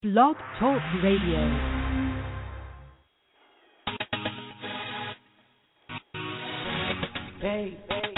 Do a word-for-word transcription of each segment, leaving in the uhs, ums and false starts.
Blog Talk Radio. Babe,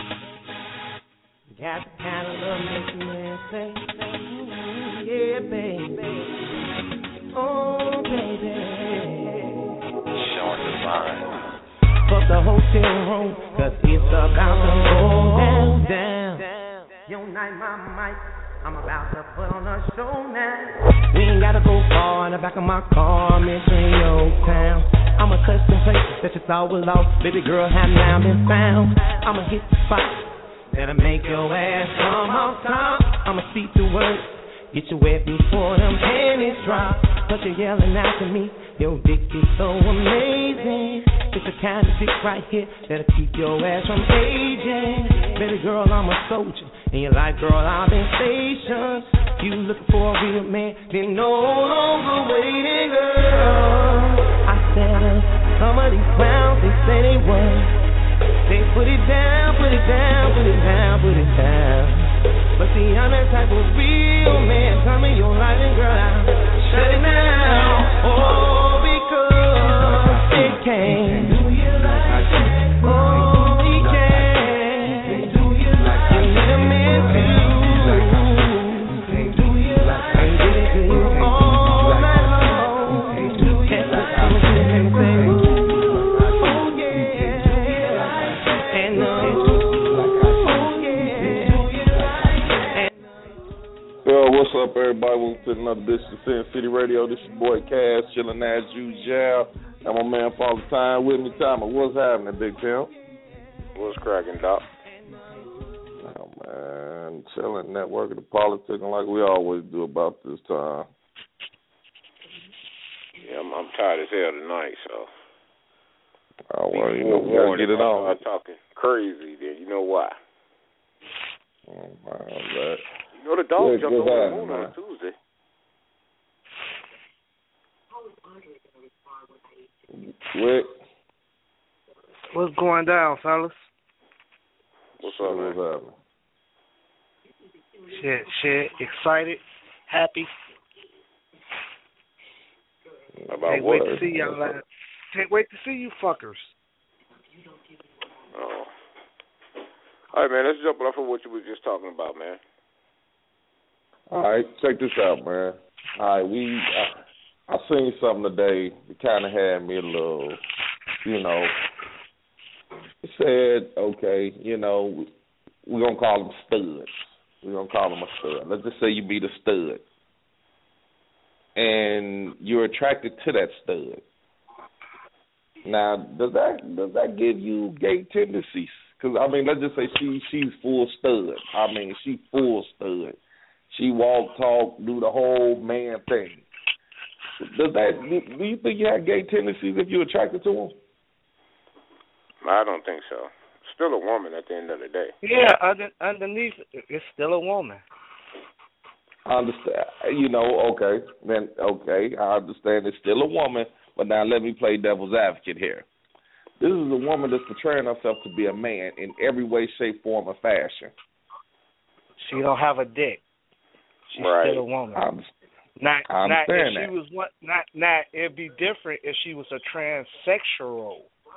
got the kind of love make you man say, ooh, yeah, baby. Oh, baby. Showing the sign. Fuck the hotel room, cause it's about to go down, down. Yo, night, my mic, I'm about to put on a show now. We ain't gotta go far in the back of my car, I'm in your town. I'm a custom place that you thought was lost. Baby girl, have now been found. I'ma hit the spot that'll make your ass come off top. I'ma speak the words, get you wet before them panties drop. But you're yelling out to me, your dick is so amazing. It's the kind of dick right here that'll keep your ass from aging. Baby girl, I'm a soldier, and you're like, girl, I've been stationed. You looking for a real man, then no longer waiting, girl. I said, uh, some of these clowns, they say they won. They put it down, put it down, put it down, put it down. But see, I'm that type of real man. Come in your life and girl, I'll shut it down. Oh, because it can. Do you like that? Oh, he can. Do you like that? You need a man too. Do you like that? And get it to you all night long. You can't put something and say, ooh, oh yeah. And uh, Yo, what's up, everybody? Welcome to another edition of Sin City Radio. This your boy Cass, chilling as usual. And my man Father Time with me. Time, what's happening, Big Tim? What's cracking, Doc? Oh, man, chilling, networking, the politicking like we always do about this time. Yeah, I'm, I'm tired as hell tonight, so. Oh, well, you know, we gotta get it on. I'm talking crazy, then you know why. Oh, man, that. You know the dog Rick, jumped over that, the moon man? on Tuesday. Rick? What's going down, fellas? What's up, man? What's happening? Shit, shit, excited, happy. About Can't what? wait to see y'all. Later. Can't wait to see you fuckers. Oh. All right, man, let's jump off of what you were just talking about, man. All right, check this out, man. All right, we, I, I seen something today that kind of had me a little, you know, it said, okay, you know, we're going to call them studs. We're going to call them a stud. Let's just say you meet a stud, and you're attracted to that stud. Now, does that does that give you gay tendencies? Because, I mean, let's just say she she's full stud. I mean, she full stud. She walk, talk, do the whole man thing. Does that? Do you think you have gay tendencies if you're attracted to them? I don't think so. Still a woman at the end of the day. Yeah, under, underneath, it's still a woman. I understand. You know, okay. Then, okay, I understand it's still a woman, but now let me play devil's advocate here. This is a woman that's portraying herself to be a man in every way, shape, form, or fashion. She don't have a dick. She's right. still a woman. I understand. Not, I not if understand she that. was what? Not, not. It'd be different if she was a transsexual.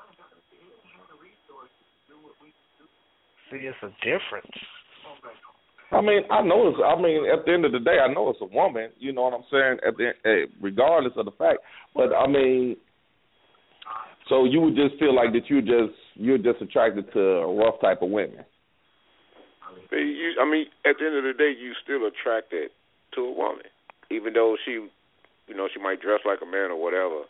See, it's a difference. I mean, I know it's. I mean, at the end of the day, I know it's a woman. You know what I'm saying? At the, eh, regardless of the fact, but I mean, so you would just feel like that you just you're just attracted to a rough type of women. But you, I mean, at the end of the day, you still attracted to a woman, even though she, you know, she might dress like a man or whatever.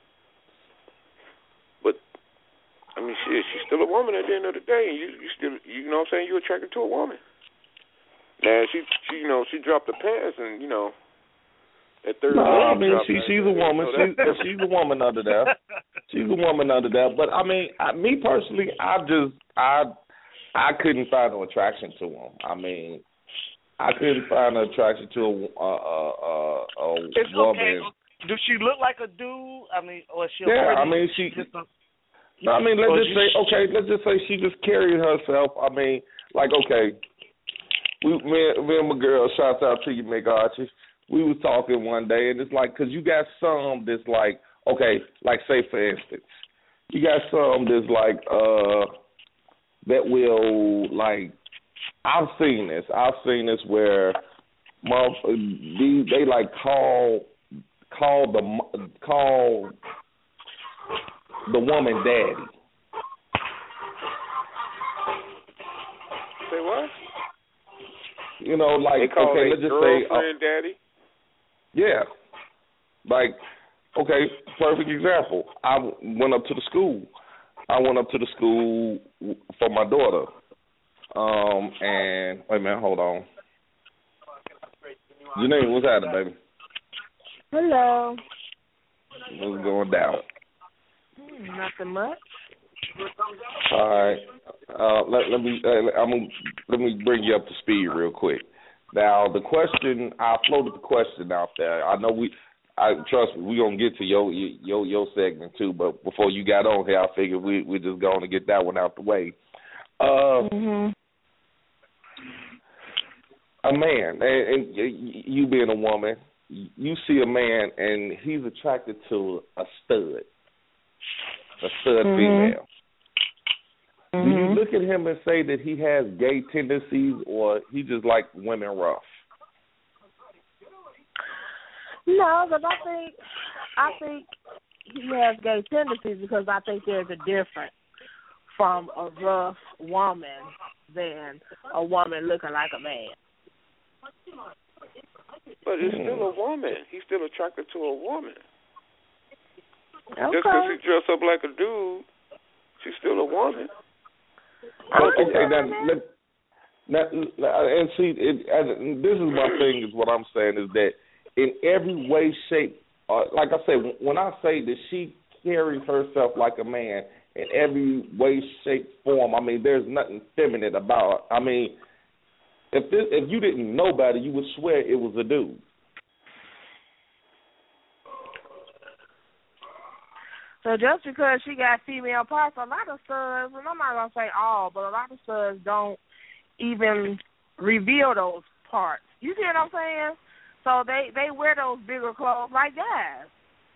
But I mean, shit, she's still a woman at the end of the day. You, you still, you know, what I'm saying, you're attracted to a woman. Now she, she, you know, she dropped the pants, and you know, at third. No, I mean, dropped she, that, she's a woman. you know, She's she's a woman under there. She's a woman under there. But I mean, I, me personally, I just I I couldn't find no attraction to him. I mean, I couldn't find no attraction to a a a, a It's woman. okay. Does she look like a dude? I mean, or is she? Yeah, pretty, I mean, she. just a, No, I mean, let's or just she, say, okay, let's just say she just carried herself. I mean, like, okay, we, me, me and my girl, shout out to you, Mick Archie. we was talking one day, and it's like, because you got some that's like, okay, like say for instance, you got some that's like, uh, that will, like, I've seen this. I've seen this where they, they like call, call the, call the woman daddy. Say what? You know, like, they call okay, let's just say, girlfriend uh, daddy? Yeah. Like, okay, perfect example. I went up to the school. I went up to the school for my daughter. Um, and, wait a minute, hold on. Janine, what's happening, baby? Hello. What's going down? Hmm, nothing much. All right. Uh, let, let me uh, I'm gonna, let me bring you up to speed real quick. Now, the question, I floated the question out there. I know we, I trust me, we're gonna get to your your your segment too. But before you got on here, I figured we we're just going to get that one out the way. Uh, mhm. A man, and, and you being a woman, you see a man and he's attracted to a stud, a stud mhm. female. Mm-hmm. Do you look at him and say that he has gay tendencies, or he just like women rough? No, because I think I think he has gay tendencies because I think there's a difference from a rough woman than a woman looking like a man. But it's still a woman. He's still attracted to a woman. Okay. Just because she dressed up like a dude, she's still a woman. Okay, now, now, now, and see, it, and this is my thing. Is what I'm saying is that in every way, shape, uh, like I said, when I say that she carries herself like a man in every way, shape, form. I mean, there's nothing feminine about her. I mean, if this, if you didn't know about it, you would swear it was a dude. So just because she got female parts, a lot of studs, and I'm not going to say all, but a lot of studs don't even reveal those parts. You see what I'm saying? So they, they wear those bigger clothes like guys.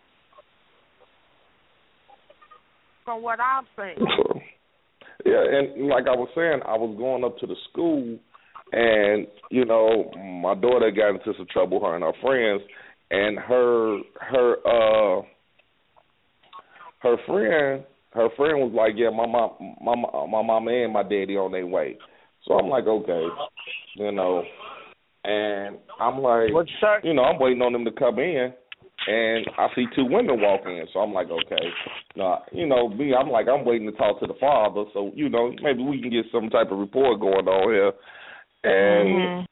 From what I'm saying. Yeah, and like I was saying, I was going up to the school, and, you know, my daughter got into some trouble, her and her friends, and her, her, uh, Her friend, her friend was like, "Yeah, my mom, my my mama and my daddy on their way." So I'm like, "Okay," you know, and I'm like, you know, I'm waiting on them to come in, and I see two women walk in. So I'm like, "Okay," now, you know, me, I'm like, I'm waiting to talk to the father, so you know, maybe we can get some type of report going on here. And mm-hmm.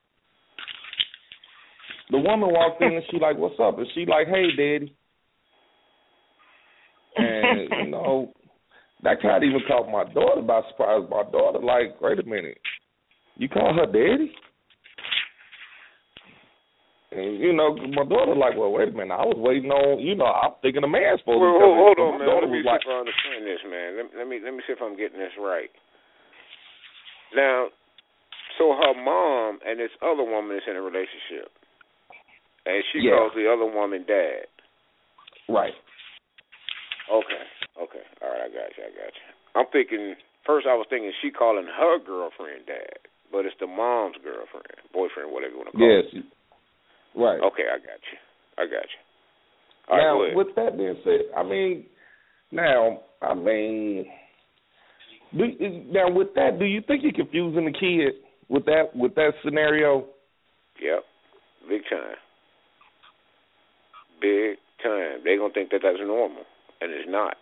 the woman walked in, and she like, "What's up?" And she like, "Hey, daddy." And, you know, that kind of even caught my daughter by surprise. My daughter, like, wait a minute, you call her daddy? And, you know, my daughter, like, well, wait a minute, I was waiting on, you know, I'm thinking a man's supposed well, to come hold, hold in. on, My man. Let me see like, if I understand this, man. Let, let me let me see if I'm getting this right. Now, so her mom and this other woman is in a relationship, and she yeah. calls the other woman dad. Right. Okay, okay. All right, I got you, I got you. I'm thinking, first I was thinking she calling her girlfriend dad, but it's the mom's girlfriend, boyfriend, whatever you want to call yes. it. Yes. Right. Okay, I got you. I got you. All now, right, with that being said, I mean, now, I mean, do, now with that, do you think you're confusing the kid with that with that scenario? Yep, big time. Big time. They're going to think that that's normal. And it's not.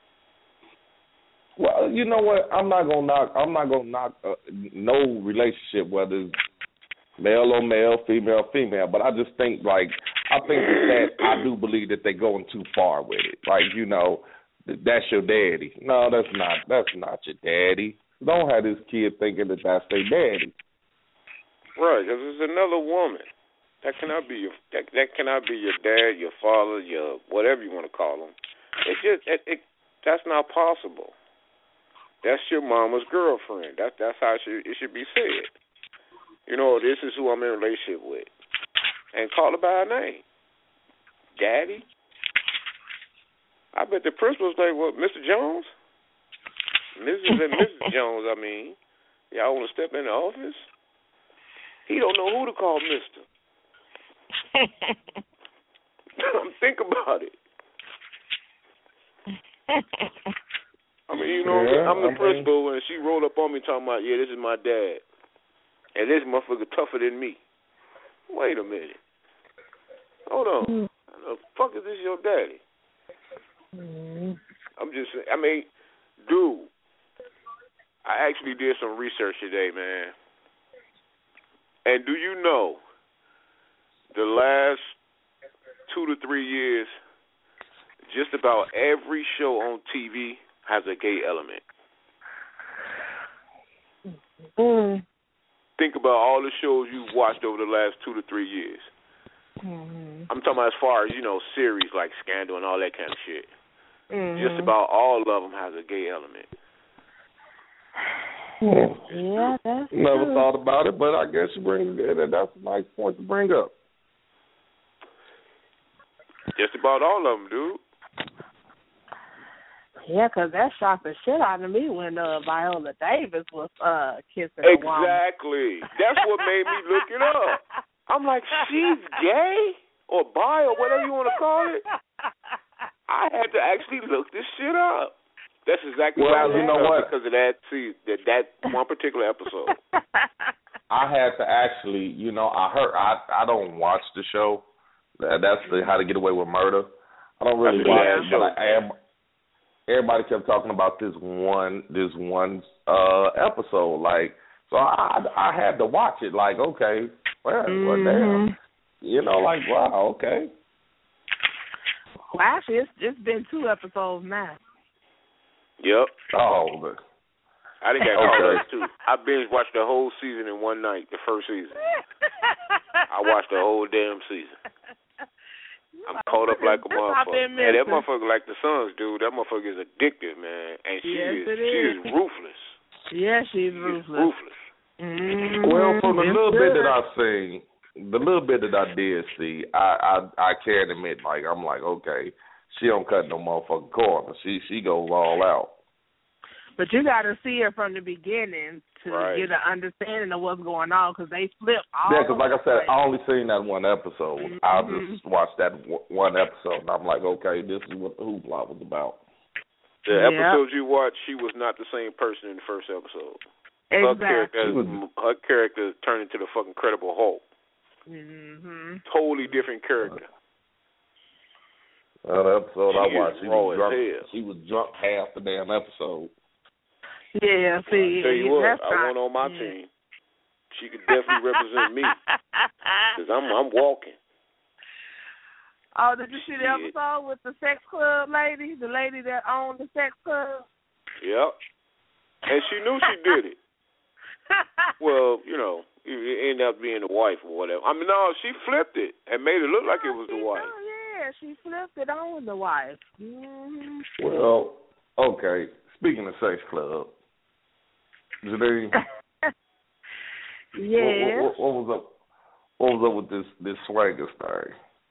Well, you know what? I'm not gonna knock. I'm not gonna knock uh, no relationship, whether it's male or male, female or female. But I just think, like, I think that, that I do believe that they're going too far with it. Like, you know, that's your daddy. No, that's not. That's not your daddy. Don't have this kid thinking that that's their daddy. Right, because it's another woman. That cannot be your. That, that cannot be your dad, your father, your whatever you want to call them. It just it, it that's not possible. That's your mama's girlfriend. That that's how it should, it should be said. You know, this is who I'm in a relationship with, and call her by her name. Daddy. I bet the principal's like, what, Mister Jones? Missus and Missus Jones, I mean. Y'all want to step in the office? He don't know who to call Mister Think about it. I mean, you know, yeah, I'm the I mean, principal, and she rolled up on me talking about, yeah, this is my dad. And this motherfucker tougher than me. Wait a minute. Hold on. Mm. How the fuck is this your daddy? Mm. I'm just saying, I mean, dude, I actually did some research today, man. And do you know, the last two to three years, just about every show on T V has a gay element. Mm. Think about all the shows you've watched over the last two to three years. Mm-hmm. I'm talking about as far as, you know, series like Scandal and all that kind of shit. Mm-hmm. Just about all of them has a gay element. Yeah, that's Never true. thought about it, but I guess you bring it. That's a nice point to bring up. Just about all of them, dude. Yeah, 'cause that shocked the shit out of me when uh, Viola Davis was uh, kissing a woman. Exactly. That's what made me look it up. I'm like, she's gay or bi or whatever you want to call it. I had to actually look this shit up. That's exactly well, why I you looked know up what? because of that, see, that that one particular episode. I had to actually, you know, I heard I I don't watch the show. That's the How to Get Away with Murder. I don't really That's watch yeah, it, but I am. Everybody kept talking about this one, this one uh, episode. Like, so I, I had to watch it. Like, okay, well, mm-hmm. well, damn, you know, like, wow, okay. Well, actually, it's it's been two episodes now. Yep. Oh, but I didn't get caught up too. I binge watched the whole season in one night. The first season, I watched the whole damn season. I'm caught up like a motherfucker. And that motherfucker, like the Suns, dude, that motherfucker is addictive, man. And she yes, is, it she is. is ruthless. Yeah, she's she ruthless. Is ruthless. Mm-hmm. Well, from the it's little good. bit that I've seen, the little bit that I did see, I, I I can admit, like, I'm like, okay, she don't cut no motherfucking corner. She she goes all out. But you got to see her from the beginning to right. get an understanding of what's going on, because they flip all Yeah, because like I said, way. I only seen that one episode. Mm-hmm. I just watched that w- one episode, and I'm like, okay, this is what the hoopla was about. The yeah. episodes you watched, she was not the same person in the first episode. Exactly. Her character, her character turned into the fucking Incredible Hulk. Mm-hmm. Totally different character. Well, the episode she I watched, she was, drunk, hell. she was drunk half the damn episode. Yeah, see, I'll tell you what, that's I not, want on my yeah. team. She could definitely represent me, because I'm I'm walking. Oh, did you see the Shit. episode with the sex club lady, the lady that owned the sex club? Yep. And she knew she did it. Well, you know, it ended up being the wife or whatever. I mean, no, she flipped it and made it look like it was the wife. Oh, yeah, she flipped it on the wife. Mm-hmm. Well, okay, speaking of sex club, Janine, yeah. what, what, what was up? What was up with this this swagger story?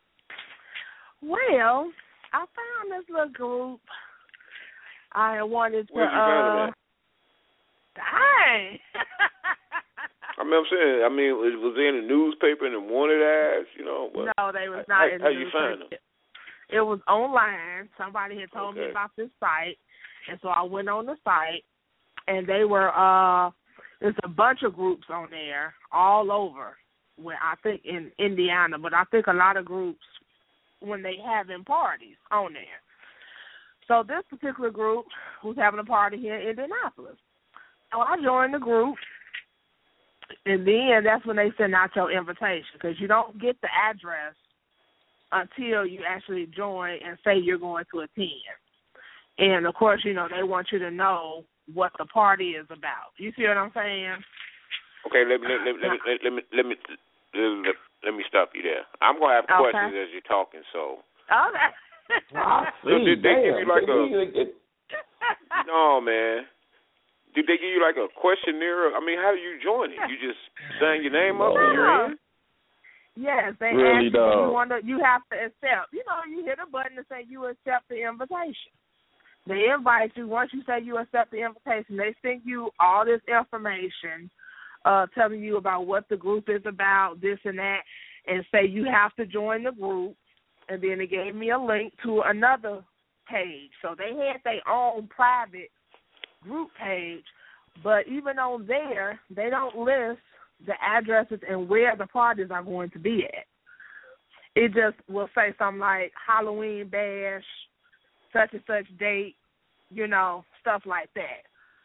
Well, I found this little group. I wanted to. Where'd you find uh, it at? Dang. I mean, I'm saying, I mean, it was in the newspaper and it wanted ads, you know. But no, they was not how, in the how you newspaper. find them? It was online. Somebody had told okay. me about this site, and so I went on the site, and they were uh, there's a bunch of groups on there all over. Where I think in Indiana, but I think a lot of groups when they having parties on there. So this particular group was having a party here in Indianapolis. So I joined the group, and then that's when they send out your invitation, because you don't get the address until you actually join and say you're going to attend. And, of course, you know, they want you to know what the party is about. You see what I'm saying? Okay, let me let me let me let me let me let, let me stop you there. I'm gonna have Okay. questions as you're talking. So, Okay. I so see, did they damn, give you like a? it, No, man. Did they give you like a questionnaire? I mean, how do you join it? You just sign your name up and you're in? Yes, they Really, ask you, dog. you want to, you have to accept. You know, you hit a button to say you accept the invitation. They invite you. Once you say you accept the invitation, they send you all this information, uh, telling you about what the group is about, this and that, and say you have to join the group. And then they gave me a link to another page. So they had their own private group page, but even on there, they don't list the addresses and where the parties are going to be at. It just will say something like Halloween bash, such and such date, you know, stuff like that.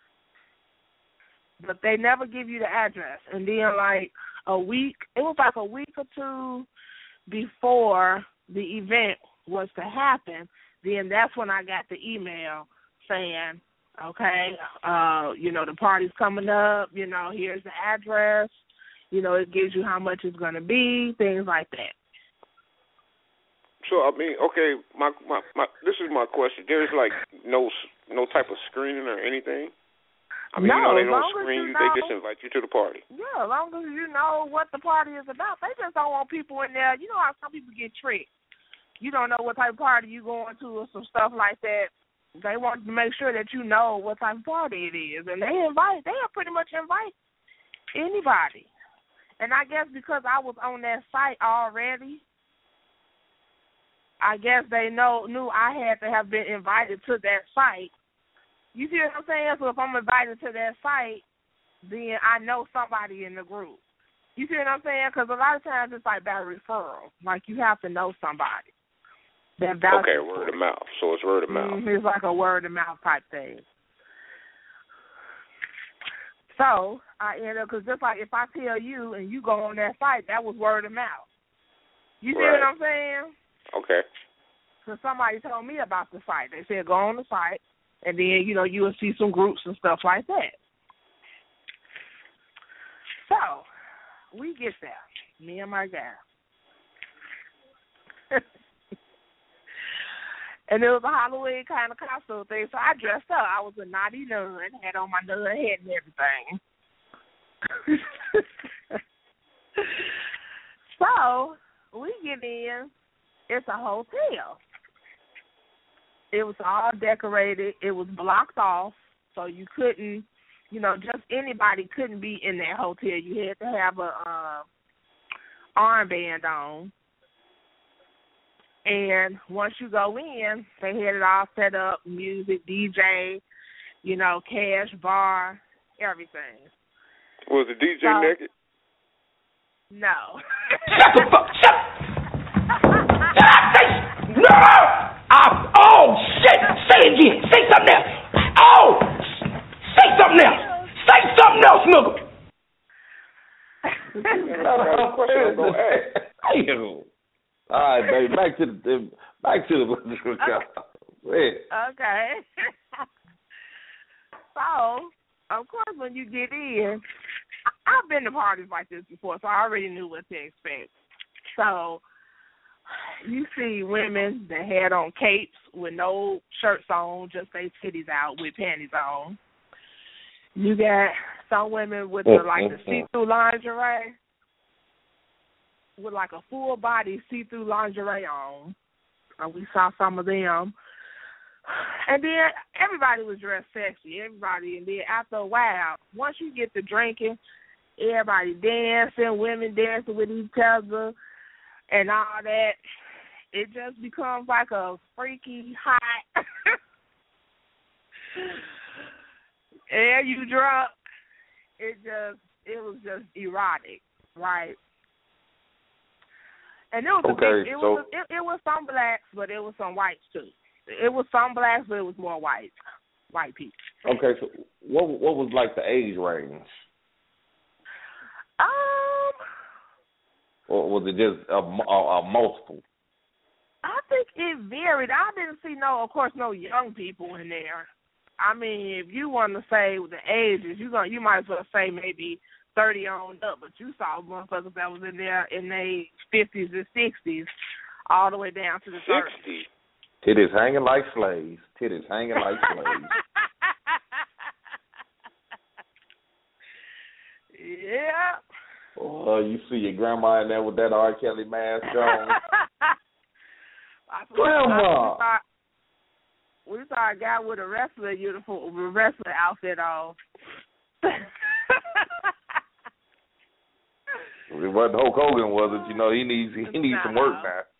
But they never give you the address. And then like a week, it was like a week or two before the event was to happen, then that's when I got the email saying, okay, uh, you know, the party's coming up, you know, here's the address, you know, it gives you how much it's going to be, things like that. So, I mean, okay, my, my, my, this is my question. There's, like, no no type of screening or anything? I mean, no, you know, they as don't long screen as you, you know, they just invite you to the party. Yeah, as long as you know what the party is about. They just don't want people in there. You know how some people get tricked. You don't know what type of party you're going to or some stuff like that. They want to make sure that you know what type of party it is. And they invite, they pretty much invite anybody. And I guess because I was on that site already, I guess they know knew I had to have been invited to that site. You see what I'm saying? So if I'm invited to that site, then I know somebody in the group. You see what I'm saying? Because a lot of times it's like by referral. Like you have to know somebody. That okay, word of mouth. So it's word of mouth. Mm-hmm. It's like a word of mouth type thing. So I end up, because just like if I tell you and you go on that site, that was word of mouth. You see right. what I'm saying? Okay. So somebody told me about the site. They said go on the site, and then, you know, you will see some groups and stuff like that. So we get there, me and my guy. And it was a Halloween kind of costume thing, so I dressed up. I was a naughty nun, had on my nun hat and everything. So we get in. It's a hotel. It was all decorated. It was blocked off, so you couldn't, you know, just anybody couldn't be in that hotel. You had to have a uh, armband on. And once you go in, they had it all set up, music, D J, you know, cash bar, everything. Was the D J so, naked? No. Shut the fuck shut Shut No! I, oh, shit! Say it again. Say something else. Oh! Say something else. Say something else, nigga. Damn. All right, baby. Back to the back to the okay. Okay. So, of course, when you get in, I've been to parties like this before, so I already knew what to expect. So, you see women that had on capes with no shirts on, just their titties out with panties on. You got some women with the, like the see-through lingerie, with like a full body see-through lingerie on. And we saw some of them. And then everybody was dressed sexy, everybody. And then after a while, once you get to drinking, everybody dancing, women dancing with each other and all that. It just becomes like a freaky, hot, and you drunk. It just, it was just erotic, right? And it was okay, a big, it so was it, it was some blacks, but it was some whites too. It was some blacks, but it was more white, white people. Okay, so what what was like the age range? Um, or was it just a, a, a multiple? I think it varied. I didn't see no, of course, no young people in there. I mean, if you want to say the ages, you going you might as well say maybe thirty on up, but you saw motherfuckers that was in there in their fifties and sixties, all the way down to the thirties. sixty. Titties hanging like slaves. Titties hanging like slaves. Yeah. Oh, you see your grandma in there with that R. Kelly mask on. Grandma. We saw, we saw a guy with a wrestler uniform, a wrestler outfit on. It wasn't Hulk Hogan, was it? You know, he needs he needs no. some work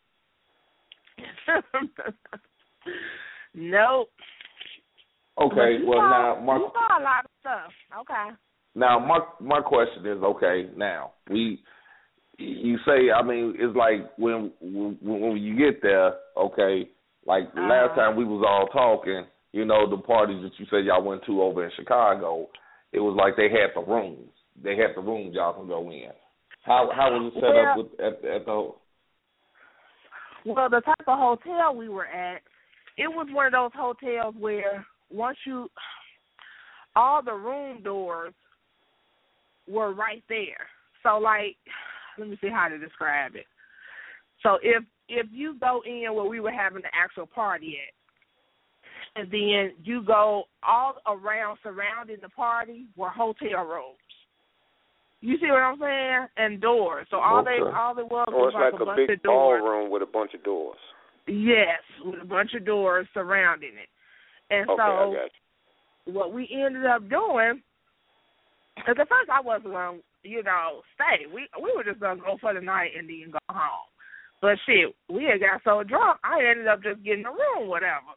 now. Nope. Okay, well saw, now my you saw a lot of stuff. Okay. Now my my question is, okay, now we you say, I mean, it's like when when, when you get there, okay, like uh, last time we was all talking, you know, the parties that you said y'all went to over in Chicago, it was like they had the rooms. They had the rooms y'all can go in. How how was it set well, up with, at, at the Well, the type of hotel we were at, it was one of those hotels where once you, all the room doors were right there. So, like, let me see how to describe it. So if if you go in where we were having the actual party at, and then you go all around surrounding the party were hotel rooms. You see what I'm saying? And doors. So all okay. they all it was oh, was like, like a, a bunch big of doors. ballroom with a bunch of doors. Yes, with a bunch of doors surrounding it. And okay, so I got you. What we ended up doing, because at first I wasn't going to, you know, stay. We we were just going to go for the night and then go home. But shit, we had got so drunk, I ended up just getting a room, whatever.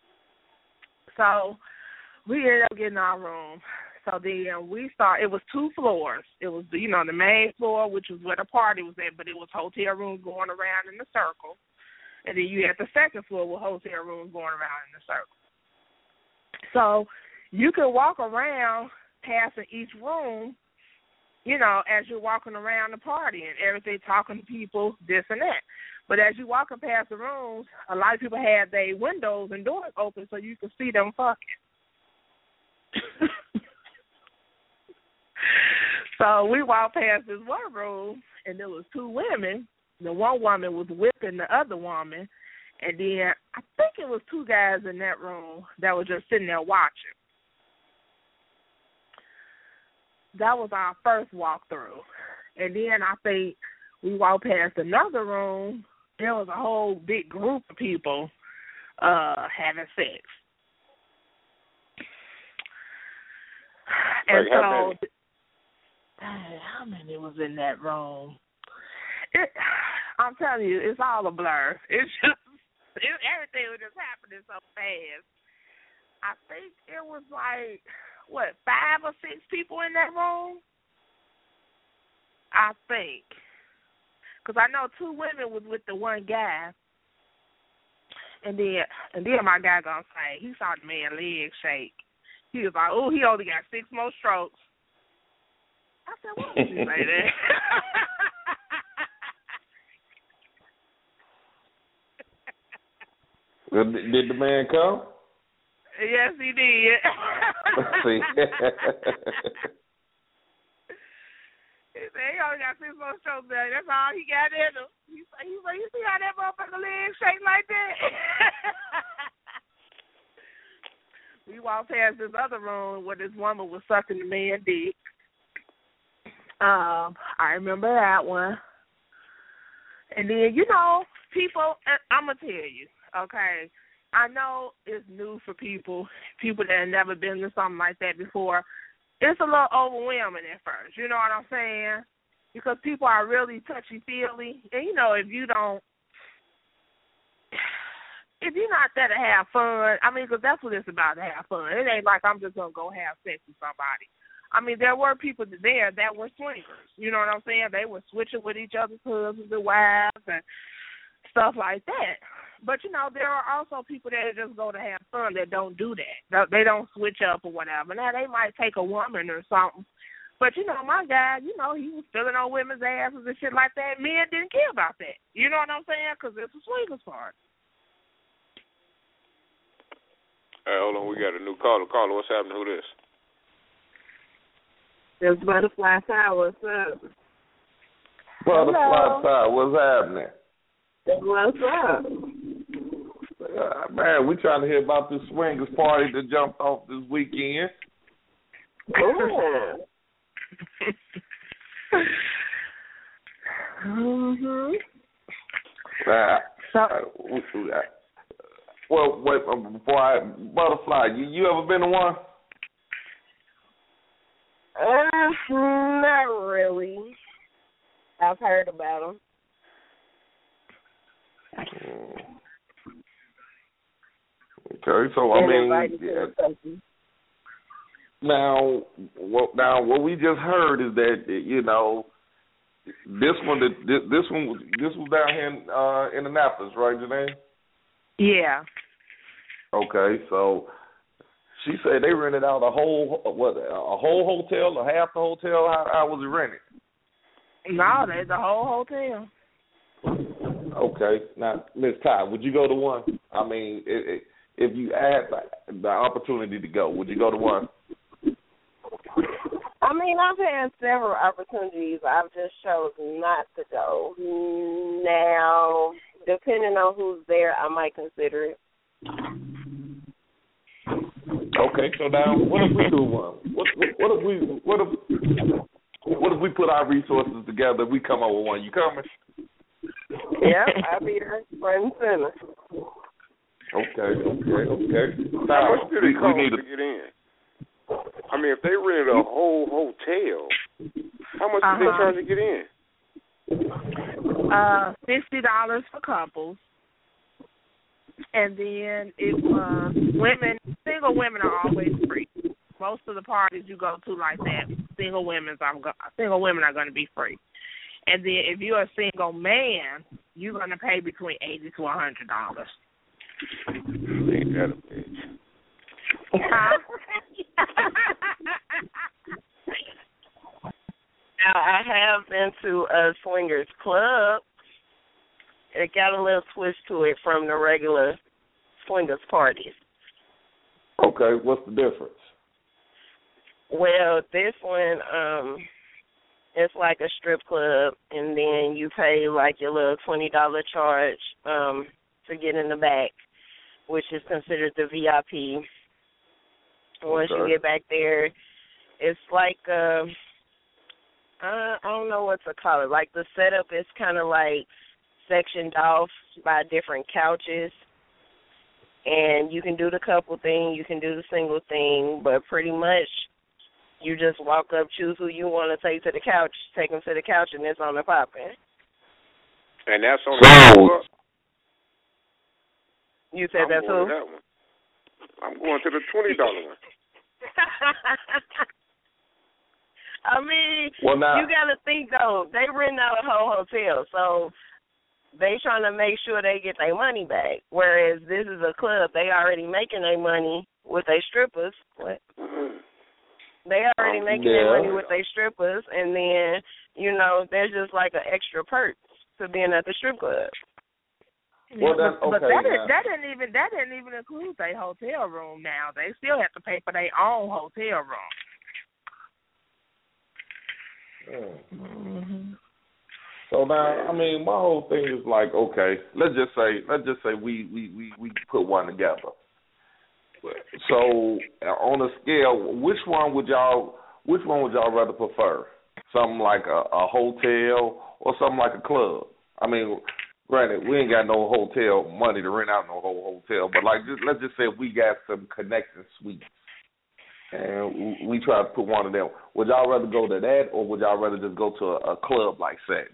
So we ended up getting our room. So then we started, it was two floors. It was, you know, the main floor, which was where the party was at, but it was hotel rooms going around in the circle. And then you had the second floor with hotel rooms going around in the circle. So you could walk around passing each room, you know, as you're walking around the party and everything, talking to people, this and that. But as you're walking past the rooms, a lot of people had their windows and doors open so you could see them fucking. So we walked past this one room, and there was two women. The one woman was whipping the other woman, and then I think it was two guys in that room that were just sitting there watching. That was our first walkthrough. And then I think we walked past another room. There was a whole big group of people uh, having sex. And like how so, many? how many was in that room? It, I'm telling you, it's all a blur. It's just it, everything was just happening so fast. I think it was like what five or six people in that room. I think, because I know two women was with the one guy, and then and then my guy gonna say he saw the man leg shake. He was like, oh, he only got six more strokes. I said, why would you say that? Well, did the man come? Yes, he did. See. He said he only got six more strokes there. That's all he got in him. He said, he said, you see how that motherfucker leg shake like that? We walked past this other room where this woman was sucking the man's dick. Um, I remember that one. And then, you know, people, I'm going to tell you, okay, I know it's new for people, people that have never been to something like that before. It's a little overwhelming at first, you know what I'm saying? Because people are really touchy-feely. And, you know, if you don't, if you're not there to have fun, I mean, because that's what it's about, to have fun. It ain't like I'm just going to go have sex with somebody. I mean, there were people there that were swingers. You know what I'm saying? They were switching with each other's husbands and wives and stuff like that. But, you know, there are also people that just go to have fun that don't do that. They don't switch up or whatever. Now, they might take a woman or something. But, you know, my guy, you know, he was filling on women's asses and shit like that. Men didn't care about that. You know what I'm saying? Because it's a swingers party. Hey, hold on, we got a new caller. Caller, what's happening? Who this? It's Butterfly Tower. What's up? Butterfly Tower, what's happening? What's up? Uh, man, we trying to hear about this swingers party that jumped off this weekend. Cool. Mhm. Uh, So, uh, well, wait um, before I butterfly. You you ever been to one? Uh, not really. I've heard about them. Okay, so I mean, yeah. now, what now what we just heard is that you know this one that this, this one was this was down here in uh, Indianapolis, right, Janae? yeah. Okay, so she said they rented out a whole what a whole hotel or half the hotel. How, how was it rented? No, there's a whole hotel. Okay, now Miss Ty, would you go to one? I mean, it, it, if you had the, the opportunity to go, would you go to one? I mean, I've had several opportunities. I've just chosen not to go. Now, depending on who's there, I might consider it. Okay, so now what if we do one? What, what, what if we what if what if we put our resources together? We come up with one. You coming? Yeah, I'll be there front and center. Okay, okay, okay. How much do they we, cost we need to get in? I mean, if they rented a whole hotel, how much uh-huh. do they charge to get in? Uh, fifty dollars for couples, and then if uh, women, single women are always free. Most of the parties you go to like that, single women's are go- single women are going to be free. And then if you're a single man, you're going to pay between eighty to a hundred dollars. Ain't that a bitch? Huh? Now, I have been to a swingers club. It got a little twist to it from the regular swingers parties. Okay, what's the difference? Well, this one, um, it's like a strip club, and then you pay like your little twenty dollars charge um, to get in the back, which is considered the V I P. Once okay. you get back there, it's like, uh, I, I don't know what to call it. Like the setup is kind of like sectioned off by different couches. And you can do the couple thing, you can do the single thing, but pretty much you just walk up, choose who you want to take to the couch, take them to the couch, and it's on the popping. And that's on the so, You said I'm that going too? to that one. I'm going to the twenty dollars one. I mean, well, now, you got to think, though, they rent out a whole hotel, so they trying to make sure they get their money back, whereas this is a club. They already making their money with their strippers. What? They already making yeah. their money with their strippers, and then, you know, there's just like an extra perk to being at the strip club. Well, yeah, that's but, okay. but that, now. that didn't even that didn't even include their hotel room. Now they still have to pay for their own hotel room. Mm. Mm-hmm. So now, I mean, my whole thing is like, okay, let's just say, let's just say we we we, we put one together. So on a scale, which one would y'all which one would y'all rather prefer? Something like a, a hotel or something like a club? I mean, granted, we ain't got no hotel money to rent out no whole hotel, but like, just, let's just say we got some connecting suites, and we try to put one of them. Would y'all rather go to that, or would y'all rather just go to a, a club like that?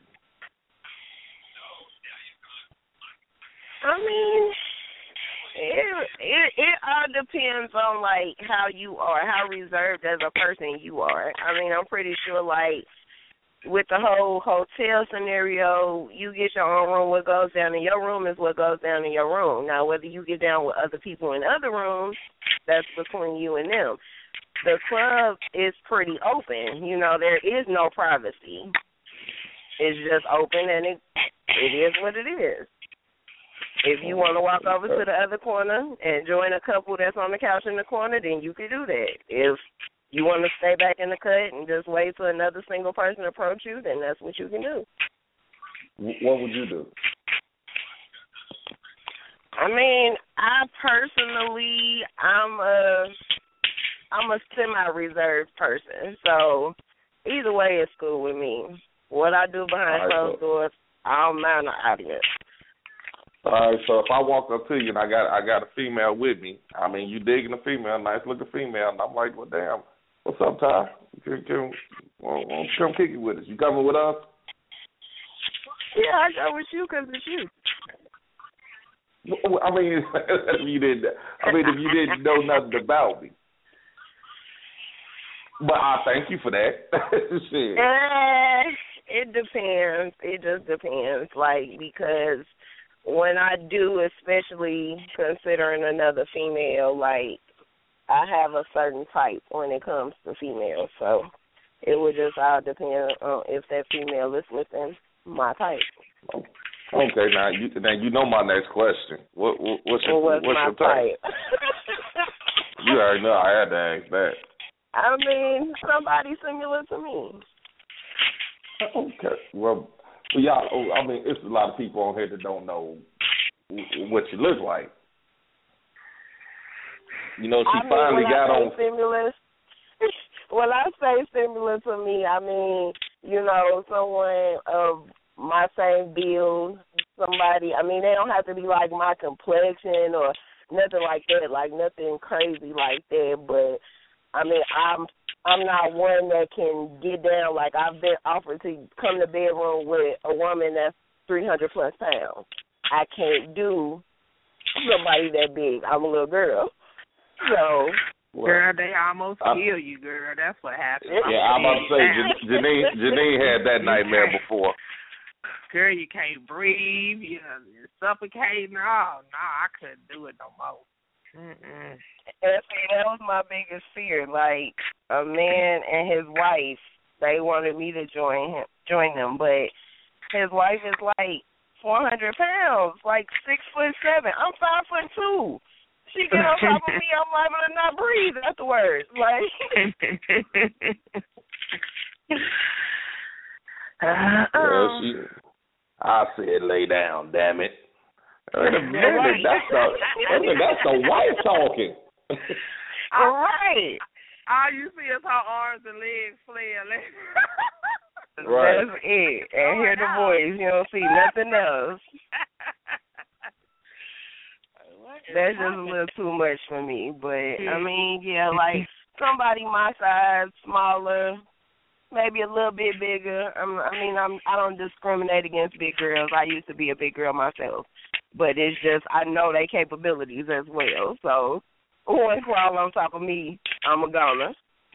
I mean, it, it it all depends on like how you are, how reserved as a person you are. I mean, I'm pretty sure like with the whole hotel scenario, you get your own room. What goes down in your room is what goes down in your room. Now, whether you get down with other people in other rooms, that's between you and them. The club is pretty open. You know, there is no privacy. It's just open, and it it is what it is. If you want to walk over to the other corner and join a couple that's on the couch in the corner, then you can do that. If you want to stay back in the cut and just wait till another single person approach you, then that's what you can do. What would you do? I mean, I personally, I'm a, I'm a semi-reserved person, so either way it's cool with me. What I do behind right, closed so. doors, I don't mind the audience. All right, so if I walk up to you and I got I got a female with me, I mean, you digging a female, nice looking female, and I'm like, well, damn, what's up, Ty? Can, can, well, well, come kick it with us. You coming with us? Yeah, I go with you because it's you. I mean, if you didn't, I mean, if you didn't know nothing about me. But I thank you for that. Shit. Uh, it depends. It just depends. Like, because when I do, especially considering another female, like, I have a certain type when it comes to females. So it would just all depend on if that female is within my type. Okay, now you now you know my next question. What, what what's your well, what's, what's my your type? type? You already know I had to ask that. I mean, somebody similar to me. Okay, well, well y'all. Oh, I mean, it's a lot of people on here that don't know what you look like. You know, she I mean, finally when got I say on. Similar, when I say similar to me, I mean, you know, someone of my same build, somebody, I mean, they don't have to be like my complexion or nothing like that, like nothing crazy like that, but, I mean, I'm I'm not one that can get down, like I've been offered to come to the bedroom with a woman that's three hundred plus pounds. I can't do somebody that big. I'm a little girl. So, girl, they almost I, kill you, girl. That's what happened. Yeah, I'm about to say, Jan- Janine, Janine had that nightmare before. Girl, you can't breathe. You know, you're suffocating. Oh, no, I couldn't do it no more. Mm-mm. And see, that was my biggest fear. Like, a man and his wife, they wanted me to join him, join them, but his wife is like four hundred pounds, like six foot seven. I'm five foot two. She get on top of me, I'm liable to not breathe afterwards. Like, well, she, I said, lay down, damn it. Wait a minute, that's the that's the wife talking. All right. All you see is her arms and legs flail. Right. That's it. And hear the voice. You don't see nothing else. That's just a little too much for me. But, I mean, yeah, like somebody my size, smaller, maybe a little bit bigger. I'm, I mean, I'm, I don't discriminate against big girls. I used to be a big girl myself. But it's just I know their capabilities as well. So one crawl on top of me, I'm a goner.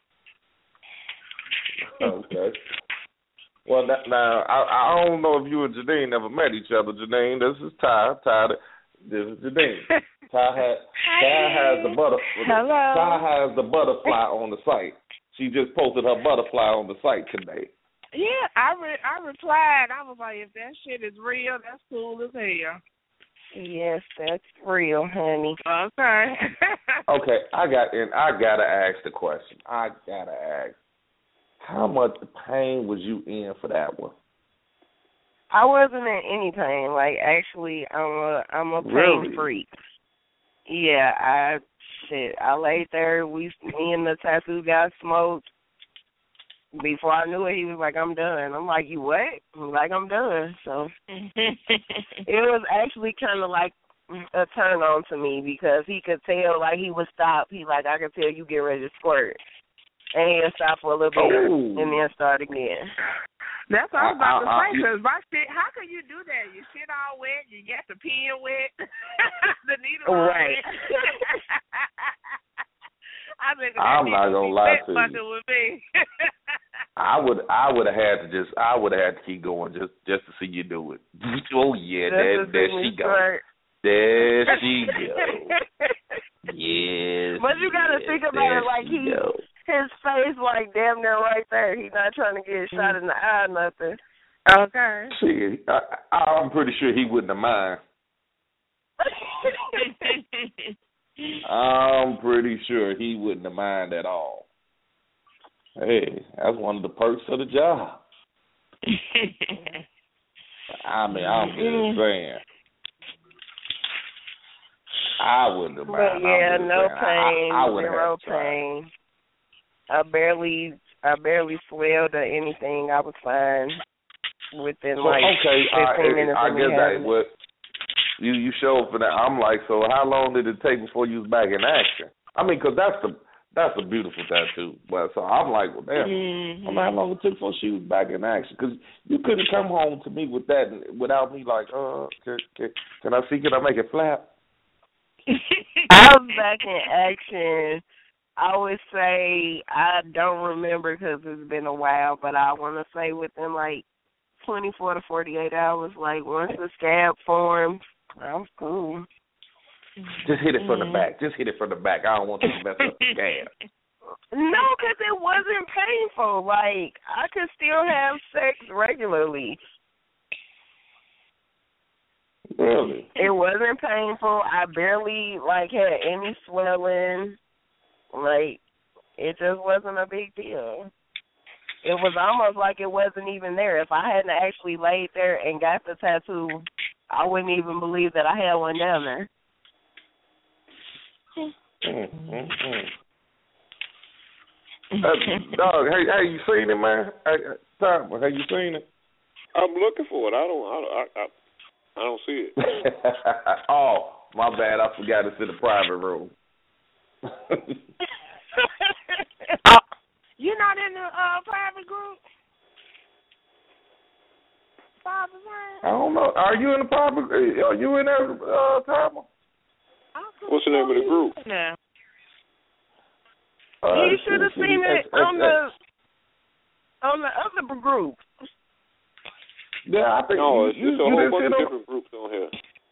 Okay. Well, that, now, I, I don't know if you and Janine ever met each other. Janine, this is Ty. Ty, this is Janine. Ty, has, Ty has the butterfly. Hello. Ty has the butterfly on the site. She just posted her butterfly on the site today. Yeah, I re- I replied. I was like, if that shit is real, that's cool as hell. Yes, that's real, honey. Okay. Okay, I got and I gotta ask the question. I gotta ask, how much pain was you in for that one? I wasn't in any pain. Like, actually, I'm a I'm a pain Really? freak. Yeah, I shit. I laid there. We, me and the tattoo guy smoked. Before I knew it, he was like, "I'm done." I'm like, "You what?" I'm like, "I'm done." So it was actually kind of like a turn on to me because he could tell, like, he would stop. He like, I could tell you get ready to squirt, and he'll stop for a little bit Oh. and then start again. That's what I was about I- to I- say, because my shit, how can you do that? Your shit all wet, you got the pen wet, the needle all Right. wet. I think I'm not gonna lie to you. fucking with me. I would I would have had to just I would have had to keep going just just to see you do it. Oh yeah, there Just to there see me she goes. squirt. There she goes. Yes. But you gotta yes, think about there it like she he, goes. his face like damn near right there. He's not trying to get shot in the eye or nothing. Okay. Shit, I, I'm pretty sure he wouldn't have mind. I'm pretty sure he wouldn't have mind at all. Hey, that's one of the perks of the job. I mean, I'm just saying. I wouldn't have But mind. yeah, I'm just no saying. pain, I, I, I would've zero had to try. pain. I barely, I barely swelled or anything. I was fine. within So, like okay, fifteen I, minutes I of me guess having that what you you showed for that. I'm like, so how long did it take before you was back in action? I mean, 'cause that's the that's a beautiful tattoo. But so I'm like, well, damn, mm-hmm. I don't know how long it took before she was back in action. 'Cause you couldn't come home to me with that without me like, uh, can, can, can I see? Can I make it flap? I was back in action. I would say I don't remember because it's been a while, but I want to say within like twenty-four to forty-eight hours, like once the scab forms, I was cool. Just hit it from mm. the back. Just hit it from the back. I don't want you to mess up the scab. No, because it wasn't painful. Like, I could still have sex regularly. Really? It wasn't painful. I barely, like, had any swelling. Like, it just wasn't a big deal. It was almost like it wasn't even there. If I hadn't actually laid there and got the tattoo, I wouldn't even believe that I had one down there. Mm, mm, mm. Uh, dog, hey, hey, you seen it, man? Hey, Tom, have you seen it? I'm looking for it. I don't. I don't, I, I, I don't see it. Oh, my bad. I forgot it's in the private room. uh, you're not in the uh, private group? Father's I don't know. Are you in the private? Are you in there, uh, Tom? What's the name of the group? No. Uh, he should have seen it on the on the other group. Yeah, I think no, you, it's you, just a you whole didn't bunch see of no... different groups on here.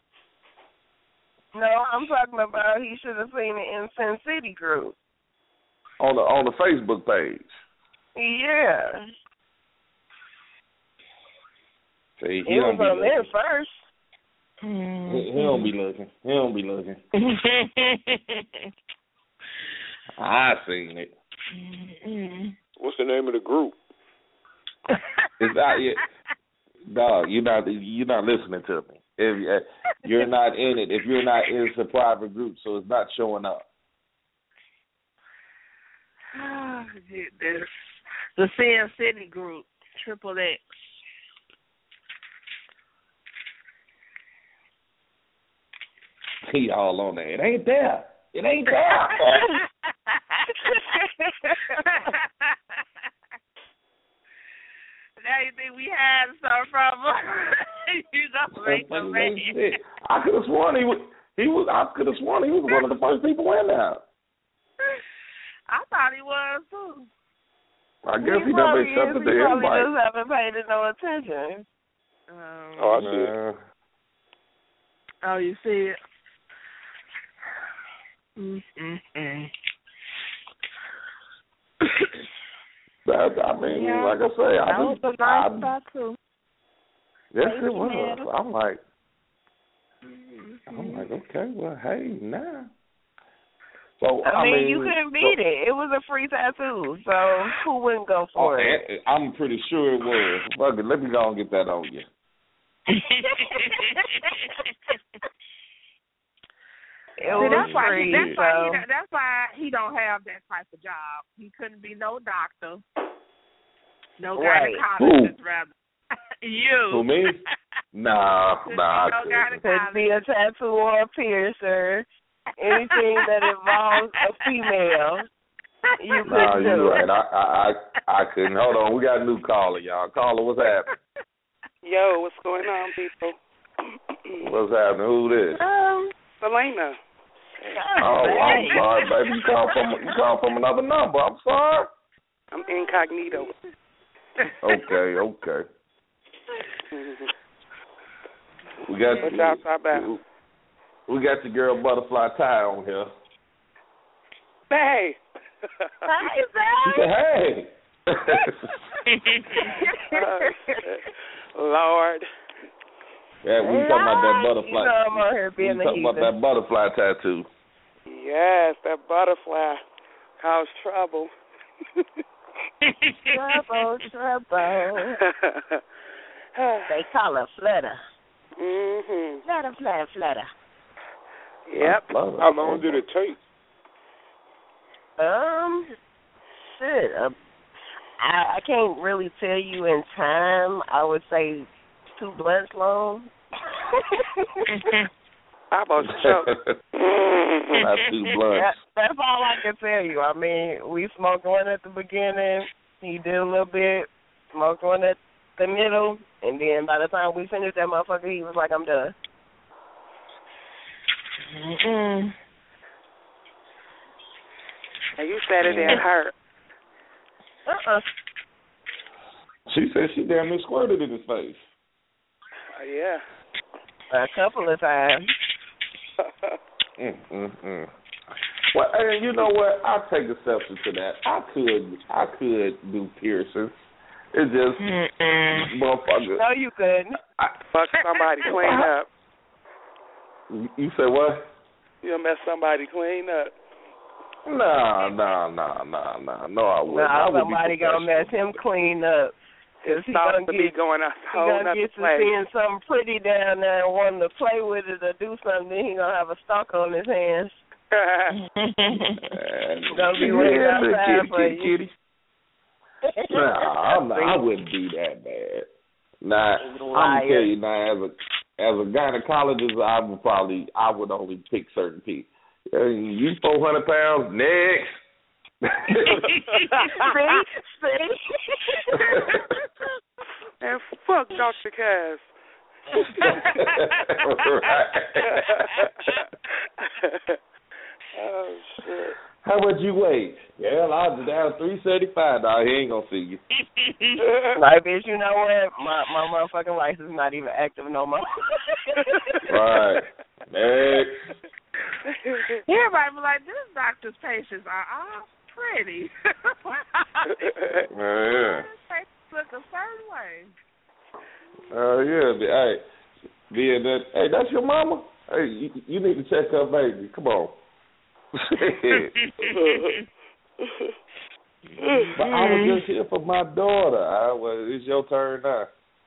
No, I'm talking about he should have seen it in Sin City group. On the on the Facebook page. Yeah. See, he it don't was be on there looking. first. Mm-hmm. He, he don't be looking. He don't be looking. I seen it. What's the name of the group? It's not yet. Dog, you're not you're not listening to me. If uh, you're not in it, if you're not in the private group, so it's not showing up. Oh, goodness. The Sin City group, Triple X. He all on there. It ain't there. It ain't there. Now you think we had some problem? You don't make the man. I could have sworn he was. He was. I could have sworn he was one of the first people in there. I thought he was too. I guess he, he never is. accepted he the probably invite. just haven't paid it no attention. Um, oh, I see it. Oh, you see it. Mm-mm-mm. That, I mean, yeah. like I say, I that was just, a nice spot too. Yes, Thank it was. you, I'm like, mm-hmm. I'm like, okay, well, hey, nah. So I, I mean, mean, you couldn't beat so, it. It was a free tattoo, so who wouldn't go for oh, it? I'm pretty sure it was. Fuck it, let me go and get that on you. It See, was that's why, free, he, that's, so. why he, that's why he don't have that type of job. He couldn't be no doctor, no right. gynecologist, rather. You. Who, me? Nah, nah, I couldn't. Could be a tattoo or a piercer. Anything that involves a female, you could nah, do. you're right. I, I, I, I couldn't. Hold on, we got a new caller, y'all. Caller, what's happening? Yo, what's going on, people? What's happening? Who this? Um, Selena. Oh, I'm sorry, baby. You call from you call from another number. I'm sorry. I'm incognito. Okay, okay. We got What's y'all talking about? We got your girl Butterfly Ty on here. Hey. Hi, She said, hey. uh, Lord. Yeah, we talking about that butterfly. You know I'm out here being we a talking about that butterfly tattoo. Yes, that butterfly caused trouble. trouble, trouble. They call her Flutter. Mhm. Flutter, flutter, flutter. Yep. How long did it take? Um, shit. Uh, I, I can't really tell you in time. I would say two blunts long. I about to choke. Not two blunts. That, that's all I can tell you. I mean, we smoked one at the beginning. He did a little bit. Smoked one at the middle. And then by the time we finished that motherfucker, he was like, I'm done. Mm-mm. And you said it didn't hurt. Uh-uh. She said she damn near squirted in his face. Uh, yeah. A couple of times. mm, mm, mm. Well, and you know what? I'll take exception to that. I could, I could do piercings. It's just, Mm-mm. motherfucker. No, you couldn't. I, fuck somebody clean up. You say what? You'll mess somebody clean up. No, no, no, no, no, no. I wouldn't. Nah, I would somebody be gonna mess him clean up. It's he starts gonna to get, be going a he whole gonna nother get to place. seeing something pretty down there and wanting to play with it or do something. Then he gonna have a stalk on his hands. And, Gonna be waiting yeah, outside kitty, for kitty, you. kitty. Nah, I'm not, I wouldn't be that bad. Now, I'm gonna tell you now, as a as a gynecologist, I would probably I would only pick certain people. Uh, you four hundred pounds next. see, see. And fuck Doctor Cass. Oh shit. How much you weigh? Yeah, I was down three seventy five. Dog, he ain't gonna see you. Like, bitch, you know what? My my motherfucking license is not even active no more. Right. Next. Everybody be like, this doctor's patients are all pretty. Yeah. Patients look a certain way. Oh, uh, yeah. Hey, being that, hey, that's your mama? Hey, you, you need to check her baby. Come on. But I was just here for my daughter. I, well, it's your turn now.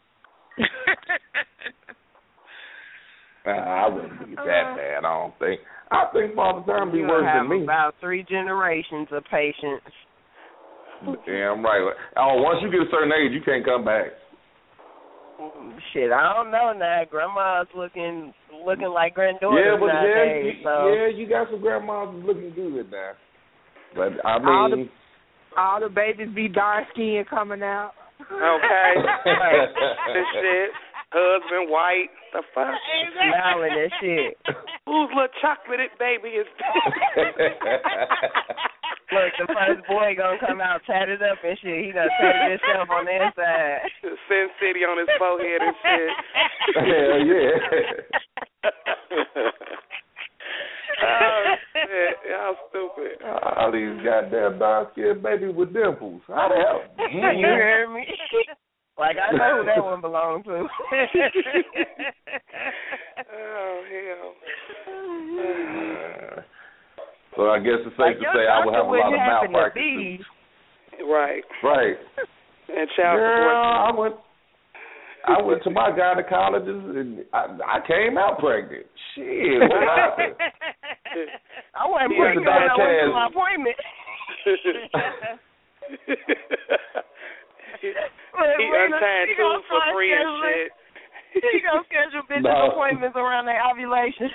Nah, I wouldn't be that bad, I don't think. I think Father Time be you worse have than me. About three generations of patients. Damn right. Oh, once you get a certain age, you can't come back. Shit, I don't know now. Grandma's looking looking like granddaughters yeah, but nowadays. Yeah, so. yeah, you got some grandmas looking good now. But I mean, all the, all the babies be dark skinned coming out. Okay. This shit. Husband white. The fuck? Smiling and shit. Whose little chocolatey baby is this? Look, the first boy gonna come out tatted up and shit. He done tatted himself on the inside. Sin City on his forehead and shit. Hell yeah. Oh shit, y'all stupid. All these goddamn dark skinned babies with dimples. How the hell? You hear me? Like, I know who that one belongs to. Oh hell. Uh, so I guess it's safe like, to say I would have a lot of malpractice. Right. Right. And child Girl, support. I went. I went to my gynecologist and I, I came out pregnant. Shit, what happened? I wasn't Yeah, pregnant when I went to my appointment. He, he untied two for free and shit. He gonna schedule bitches No. appointments around their ovulation.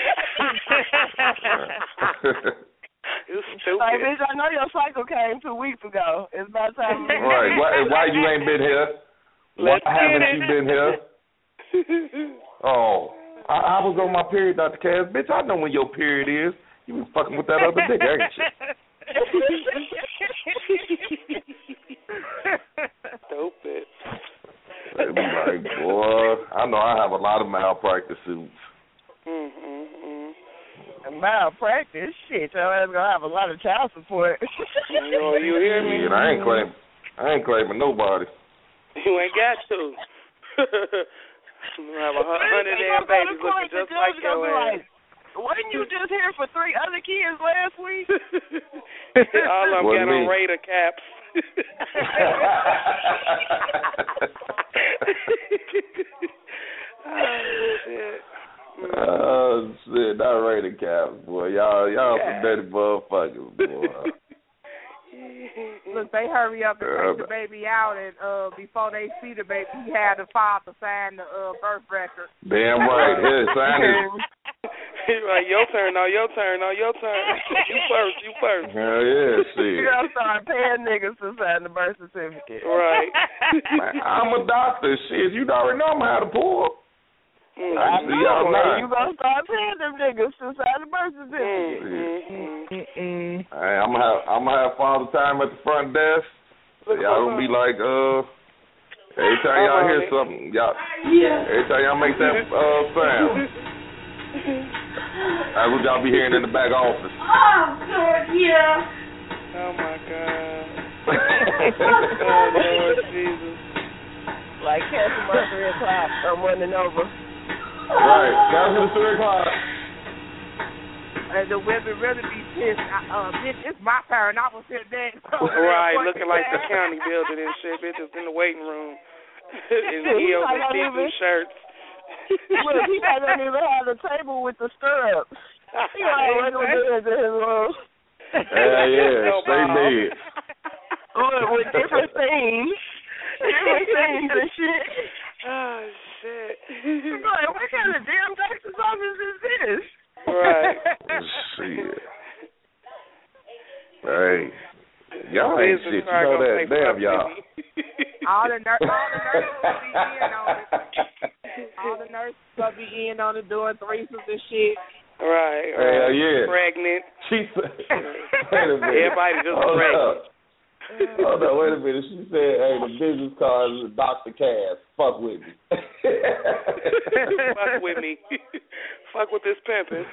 You stupid. Like, bitch, I know your cycle came two weeks ago. It's about time. Right. Why, why you ain't been here? Why Let's haven't get it. you been here? Oh, I, I was on my period, Doctor Cass. Bitch, I know when your period is. You been fucking with that other dick, ain't you? Stupid. They be like, boy, I know I have a lot of malpractice suits. Mm-mm-mm. Malpractice? Shit, your ass gonna have a lot of child support. You, you hear me? Shit, I ain't claiming, I ain't claiming nobody. You ain't got to. You have a hundred damn babies looking just like your ass. Wasn't you just here for three other kids last week? All of them Wasn't got on me. Raider caps. Oh shit. Oh shit, not rated caps, boy. Y'all, y'all Yeah. some dirty motherfuckers, boy. Look, they hurry up and take the baby out, and uh, before they see the baby, he had the father sign the uh, birth record. Damn right. Here, sign it. He's like, your turn, now your turn, now your turn. You first, you first. Hell yeah, shit. You gotta start paying niggas to sign the birth certificate. Right. Man, I'm a doctor. Shit, you already know I'm how to pull. Mm, I know. Y'all you gonna start paying them niggas to sign the birth certificate. Mm-hmm. Hey, I'm gonna have I'm gonna have father time at the front desk. So y'all gonna be like, uh, every time y'all hear something, y'all, yeah. Every time y'all make that uh sound. That's what y'all be hearing in the back office. Oh, God, yeah. Oh, my God. Oh, Lord Jesus. Like cancel my three o'clock. I'm running over. Right. Cancel the three o'clock. And the women really be pissed. Uh, bitch, it's my turn. I was here next. Right, looking like the county building and shit. Bitches in the waiting room. In heels and see-through shirts. Look, he might not even have the table with the stirrups. He might have no beds in his room. Yeah, yeah, stay dead. Look, with different things. Different things and shit. Oh, shit. I'm like, what kind of damn doctor's office is this? Right. Shit. Hey. Y'all ain't shit. You know that. Damn, y'all. All the, nur- all the nurses will be in on it. All the nurses will be in on it doing threesomes and shit. Right. right. Hell yeah. Pregnant. She said, wait a minute. Everybody just Hold pregnant. Up. Hold on, wait a minute. She said, hey, the business card is Doctor Cass. Fuck with me. Fuck with me. Fuck with this pimpin'.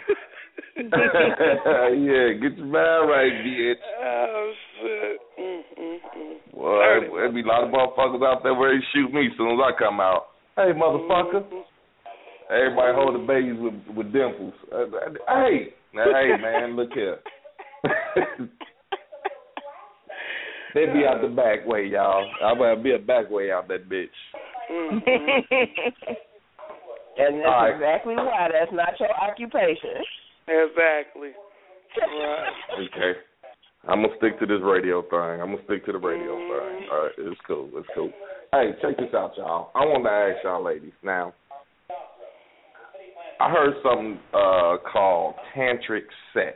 Yeah, get your mind right, bitch. Oh, shit. Mm, mm, mm. Well, there'll be a lot of motherfuckers out there ready to shoot me as soon as I come out. Hey, motherfucker. Mm-hmm. Everybody holding babies with, with dimples. Uh, hey, now, hey, man, look here. They be out the back way, y'all. I'm going to be a back way out that bitch. Mm-hmm. And that's right. Exactly why. That's not your occupation. Exactly. Right. Okay. I'm going to stick to this radio thing. I'm going to stick to the radio mm-hmm. thing. All right, it's cool. It's cool. Hey, check this out, y'all. I want to ask y'all ladies. Now, I heard something uh, called tantric sex.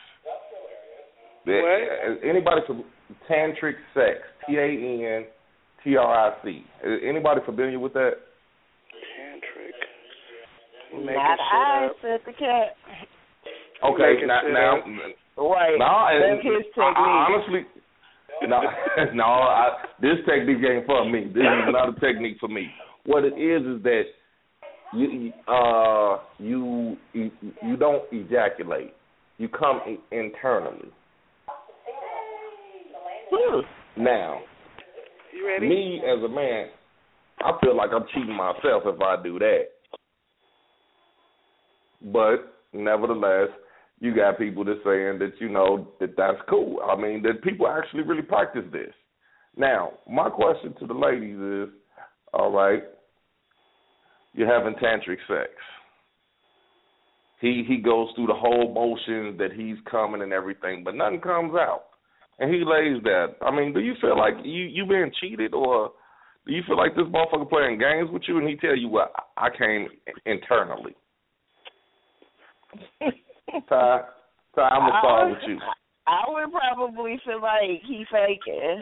What? Anybody from tantric sex? T A N T R I C. Anybody familiar with that? Tantric. Not I, said the cat. Okay, now, now, right. now, that's his technique. I, honestly, no, no, I, this technique ain't for me. This is not a technique for me. What it is is that you, uh, you, you, you don't ejaculate. You come internally. Hmm. Now, you ready? Me as a man, I feel like I'm cheating myself if I do that. But nevertheless, you got people that saying that, you know, that that's cool. I mean, that people actually really practice this. Now, my question to the ladies is, all right, you're having tantric sex. He he goes through the whole motions that he's coming and everything, but nothing comes out. And he lays there. I mean, do you feel like you, you being cheated, or do you feel like this motherfucker playing games with you and he tell you, well, I came internally? Ty, Ty, I'm going to start with you. I would probably feel like he faking.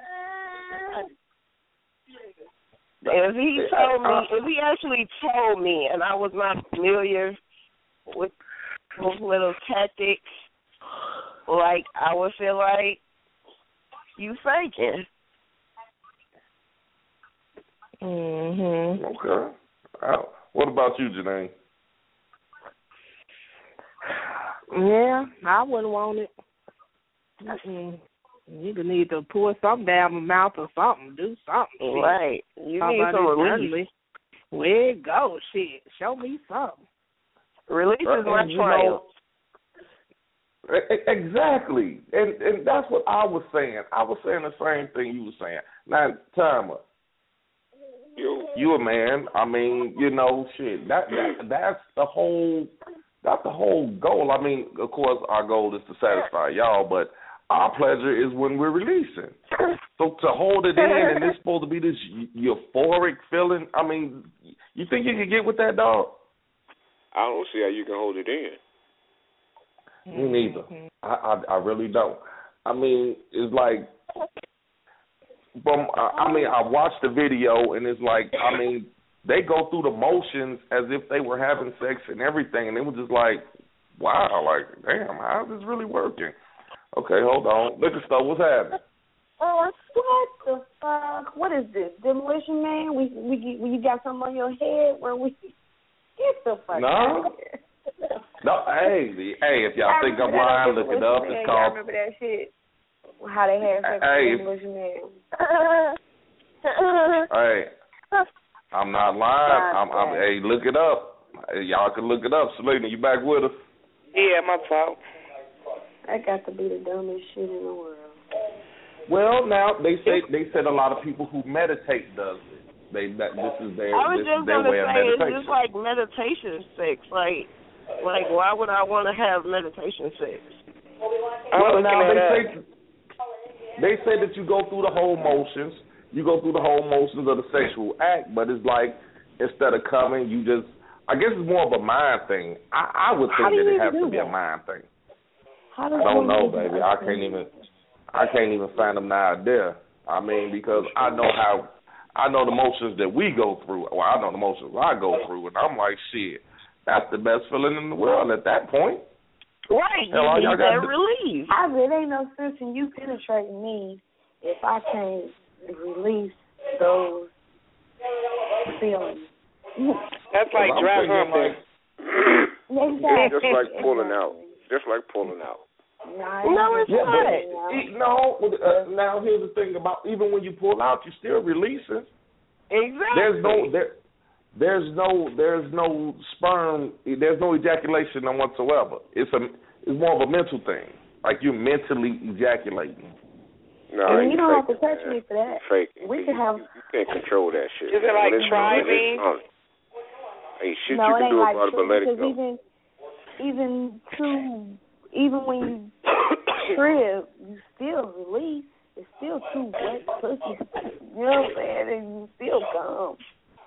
If he told me, if he actually told me, and I was not familiar with those little tactics, like, I would feel like you faking. Mhm. Okay. Uh, what about you, Janae? Yeah, I wouldn't want it. Mm-mm. You need to pour something down my mouth or something. Do something. Right. You How need some release. Where it go? Shit. Show me something. Release right. is my trial. Exactly. And and that's what I was saying. I was saying the same thing you were saying. Now, Timer, you, you a man. I mean, you know, shit. That, that That's the whole... That's the whole goal. I mean, of course, our goal is to satisfy y'all, but our pleasure is when we're releasing. So to hold it in and it's supposed to be this euphoric feeling, I mean, you think you can get with that, dog? I don't see how you can hold it in. Me neither. I, I I really don't. I mean, it's like, from I, I mean, I watched the video and it's like, I mean, they go through the motions as if they were having sex and everything, and it was just like, wow, like, damn, how's this really working? Okay, hold on. Look at stuff. What's happening? Oh, what the fuck? What is this? Demolition Man? We we we you got something on your head where we get the fuck no. out of here. No, hey, hey, if y'all I think I'm remember that lying, look it up. Man. It's Y'all called. remember that shit? How they had sex Hey. with Demolition Man. Hey, I'm not lying. I'm, I'm, hey, look it up. Hey, y'all can look it up. Selena, you back with us? Yeah, my fault. That got to be the dumbest shit in the world. Well, now they say they said a lot of people who meditate does it. They that this is their I was this just is their gonna way of say it's meditation. just like meditation sex. Like, like why would I want to have meditation sex? Well, now they say they say that you go through the whole motions. You go through the whole motions of the sexual act, but it's like instead of coming, you just. I guess it's more of a mind thing. I, I would think that it has to be a mind thing. How does I don't know, that baby. I can't even. I can't even find them now there. I mean, because I know how. I know the motions that we go through. Well, I know the motions I go through, and I'm like, shit, that's the best feeling in the world at that point. Right, Hell, all you y'all need that got to- relief. I it ain't no sense in you penetrating me if I can't release those feelings. That's like I'm dry thinking humping. It's just like pulling out. Just like pulling out. No, it's Yeah, not. but, e- no. Uh, now here's the thing about even when you pull out, you're still releasing. Exactly. There's no there. There's no there's no sperm. There's no ejaculation no whatsoever. It's a it's more of a mental thing. Like you're mentally ejaculating. No, I mean, you you don't have to faking, touch man. me for that. You faking. We you, can have. You, you can't control that shit. Is it like When it's- driving? when it's on, Ain't shit no, you it can ain't do like about it but let it because go. even even two even when you trip, you still release. It's still too wet pussy. You know what I'm saying? And you still come.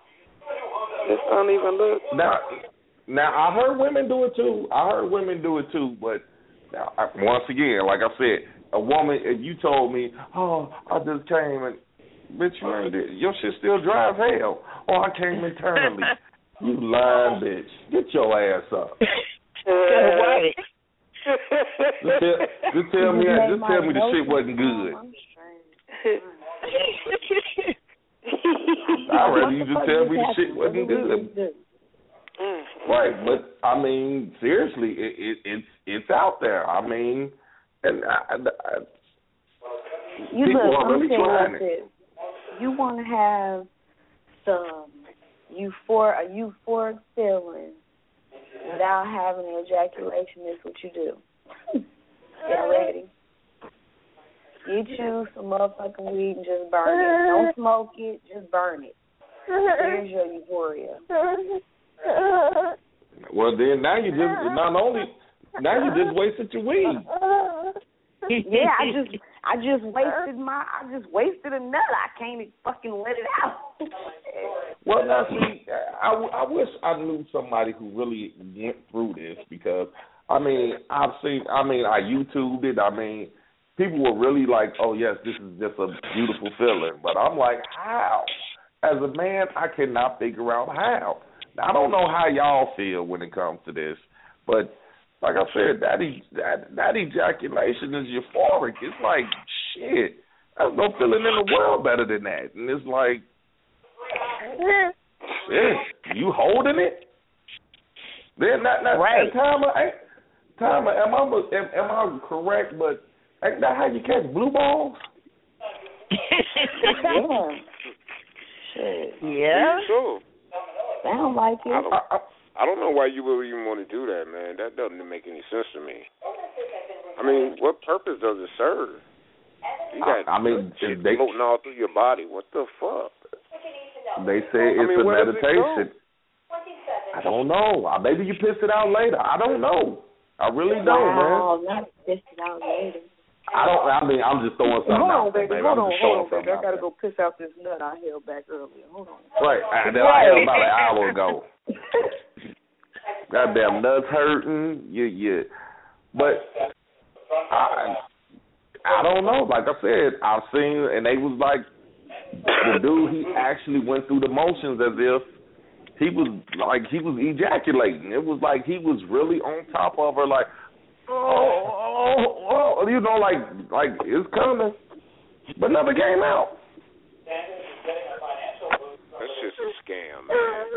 This don't even look. Now, now I heard women do it too. I heard women do it too. But now, I, once again, like I said, a woman. If you told me, oh, I just came and bitch, you ain't did. Your shit still dry as hell. Oh, I came internally. You lying bitch. Get your ass up. Right. Just tell, just tell me, just tell me the shit wasn't good. I'd rather you just tell me the shit wasn't good. Right, but I mean, seriously, it, it it's it's out there. I mean, and I, I, You people look, are really I'm trying saying it. this. You want to have some euphor a euphoric feeling without having an ejaculation. Is what you do. Get ready. Get you some motherfucking weed and just burn it. Don't smoke it, just burn it. There's your euphoria. Well, then now you just not only now you just wasted your weed. Yeah, I just I just wasted my I just wasted a nut. I can't fucking let it out. Well, now see, I, I wish I knew somebody who really went through this because I mean I've seen I mean I YouTubed it. I mean people were really like, oh yes, this is just a beautiful feeling. But I'm like, how? As a man, I cannot figure out how. Now, I don't know how y'all feel when it comes to this, but like I said, that, e- that that ejaculation is euphoric. It's like, shit, there's no feeling in the world better than that. And it's like, shit, you holding it? Then not, not right. Timer, Timer, am I, am, am I correct, but ain't that how you catch blue balls? Yeah. Shit. Yeah. Sure. Sound like it. I don't, I, I don't know why you would even want to do that, man. That doesn't make any sense to me. I mean, what purpose does it serve? You got I, I mean, shit they, floating all through your body. What the fuck? They say it's I mean, a where does it meditation. I don't know. Maybe you piss it out later. I don't know. I really don't, wow, man. not piss it out later. I don't. I mean, I'm just throwing something hold out on, baby. there, Hold I'm on, just hold on, throwing baby. I something gotta out go piss out this nut I held back earlier. Hold on. Right. I, that I held about an hour ago. Goddamn nuts hurting. You, you. But I, I don't know. Like I said, I've seen, and they was like, the dude, he actually went through the motions as if he was like he was ejaculating. It was like he was really on top of her, like, oh, oh, oh, you know, like like it's coming, but never came out. That's just a scam,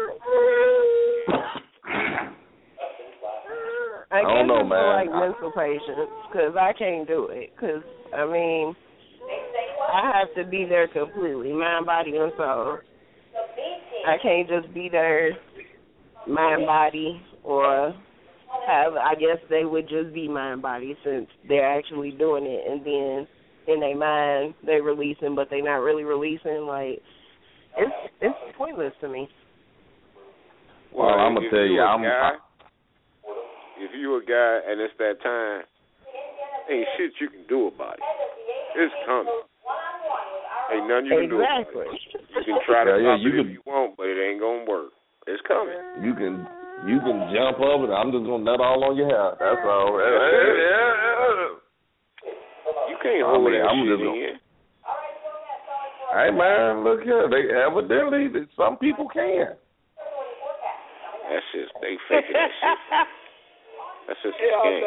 man. I, I don't know, it's man. like mental patience, because I can't do it. Because, I mean, I have to be there completely, mind, body, and soul. I can't just be there, mind, body, or have, I guess they would just be mind, body, since they're actually doing it, and then in their mind, they're releasing, but they're not really releasing. Like, it's it's pointless to me. Well, well I'm going to tell you, I'm... Guy, if you a guy and it's that time, ain't shit you can do about it. It's coming. Ain't nothing you can exactly. do about it. You can try to yeah, stop yeah, you it can, if you want, but it ain't gonna work. It's coming. You can you can jump up and I'm just gonna nut all on your hair. That's all. You can't hold I mean, that I'm shit just gonna, in. Hey man, look here. They evidently some people can. That's just they faking that shit. That's just a scam.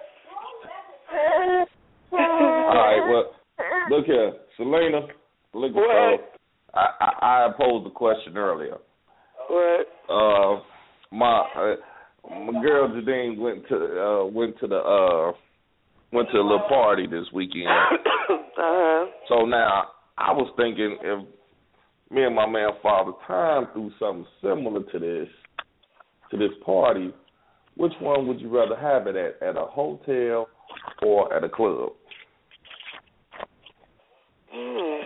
All right, well, look here, Selena. Look what? So, I, I I posed a question earlier. What? Uh, my uh, my girl Jadine went to uh went to the uh went to a little party this weekend. uh-huh. So now I was thinking if me and my man Father Time threw something similar to this to this party, which one would you rather have it at? At a hotel or at a club? Mm.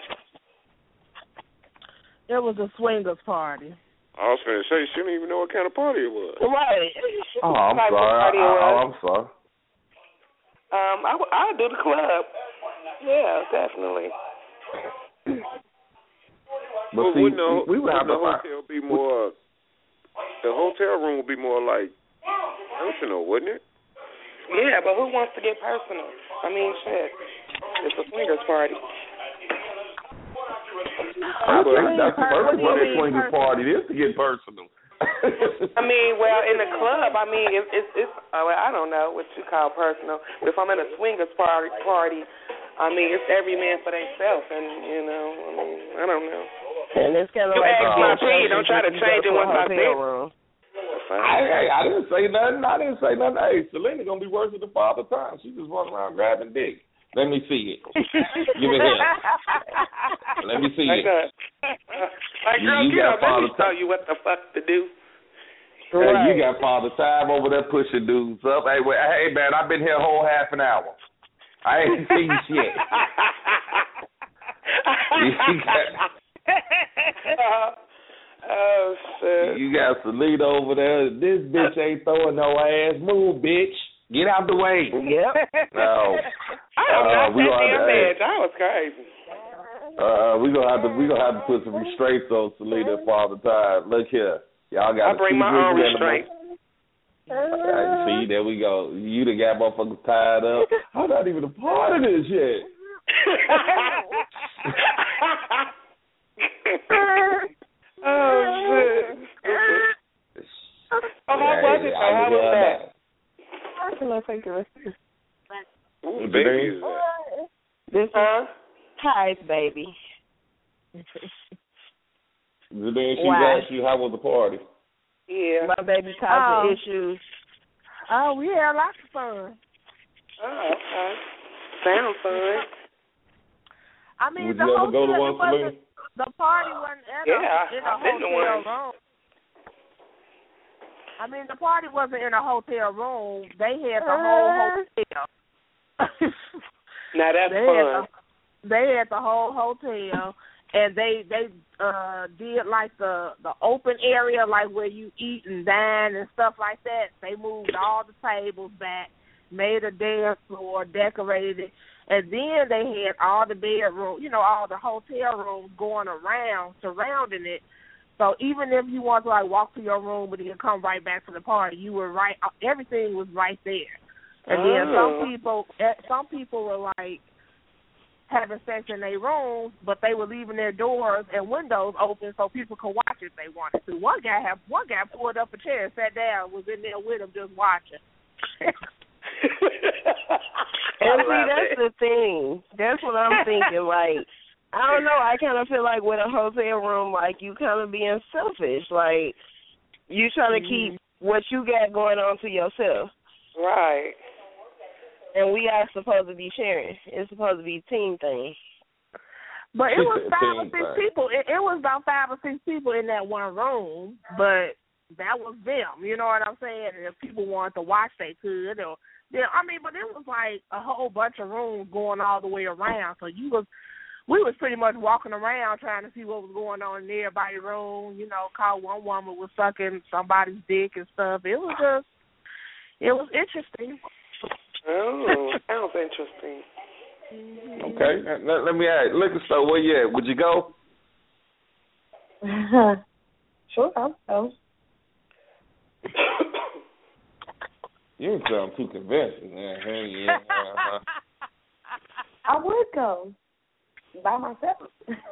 It was a swingers party. I was going to say, she didn't even know what kind of party it was. Right. Oh, I'm sorry. I, I, I'm sorry. Um, I I'll do the club. Yeah, definitely. But well, see, wouldn't the, we would have the to hotel be more? The hotel room would be more like personal, wouldn't it? Yeah, but who wants to get personal? I mean, shit. It's a swingers party. I think that's the first one at swingers party is to get personal. I mean, well, in the club, I mean, it, it's it's. Uh, well, I don't know what you call personal. But if I'm in a swingers party, party, I mean, it's every man for themselves, and you know, I mean, I don't know. And it's kind of you like ask my opinion. Don't try to change it once I say it. I, hey, I didn't say nothing. I didn't say nothing. Hey, Selena gonna be worse than the Father Time. She just walking around grabbing dick. Let me see it. Give it here. Let me see like it. That. Like, girl, you, you get got up. Let me Father tell you what the fuck to do. Hey, right. You got Father Time over there pushing dudes up. Hey, wait, hey, man, I've been here a whole half an hour. I ain't seen shit. you got, oh, shit. You got Selena over there. This bitch ain't throwing no ass. Move, bitch. Get out the way. Yep. No. I am uh, not we that gonna damn have to, bitch. I was crazy. Uh, we gonna have to we gonna have to put some restraints on Selena Father Time. Look here, y'all got. I bring my own restraint. Right, see, there we go. You done got motherfuckers tied up. I'm not even a part of this yet. Oh shit. Oh, how was it? Oh, how was that? How can I take it? Ooh, baby is that? This huh? Hi, baby. Then she Why? asked you how was the party? Yeah. My baby causing Oh. issues. Oh, we had lots of fun. Oh, okay. Sounds fun. I mean, Would the you ever hotel, go to it one, wasn't, Selena? the party wasn't in Yeah, a, in a I've been to hotel one. room. I mean, the party wasn't in a hotel room. They had the whole hotel. Now that's they fun. Had the, they had the whole hotel, and they they uh did like the the open area, like where you eat and dine and stuff like that. They moved all the tables back, made a dance floor, decorated it. And then they had all the bedroom, you know, all the hotel rooms going around, surrounding it. So even if you want to, like, walk to your room and then come right back to the party, you were right, everything was right there. And oh. then some people, some people were, like, having sex in their rooms, but they were leaving their doors and windows open so people could watch if they wanted to. One guy had, one guy pulled up a chair, sat down, was in there with him just watching. And see, that's the thing. That's what I'm thinking. Like, I don't know. I kind of feel like with a hotel room, like, you kind of being selfish. Like, you trying to keep what you got going on to yourself. Right. And we are supposed to be sharing. It's supposed to be a team thing. But it was five or six people. It, it was about five or six people in that one room, but that was them. You know what I'm saying? And if people wanted to watch, they could. Or, yeah, I mean, but it was like a whole bunch of rooms going all the way around. So you was, we was pretty much walking around trying to see what was going on in everybody's room. You know, caught one woman was sucking somebody's dick and stuff. It was just, it was interesting. Oh, sounds interesting. Okay, let, let me ask. Liquor store, where you at? Would you go? Sure, I'll go. You didn't sound too convincing, man. Hey, yeah, uh-huh. I would go by myself.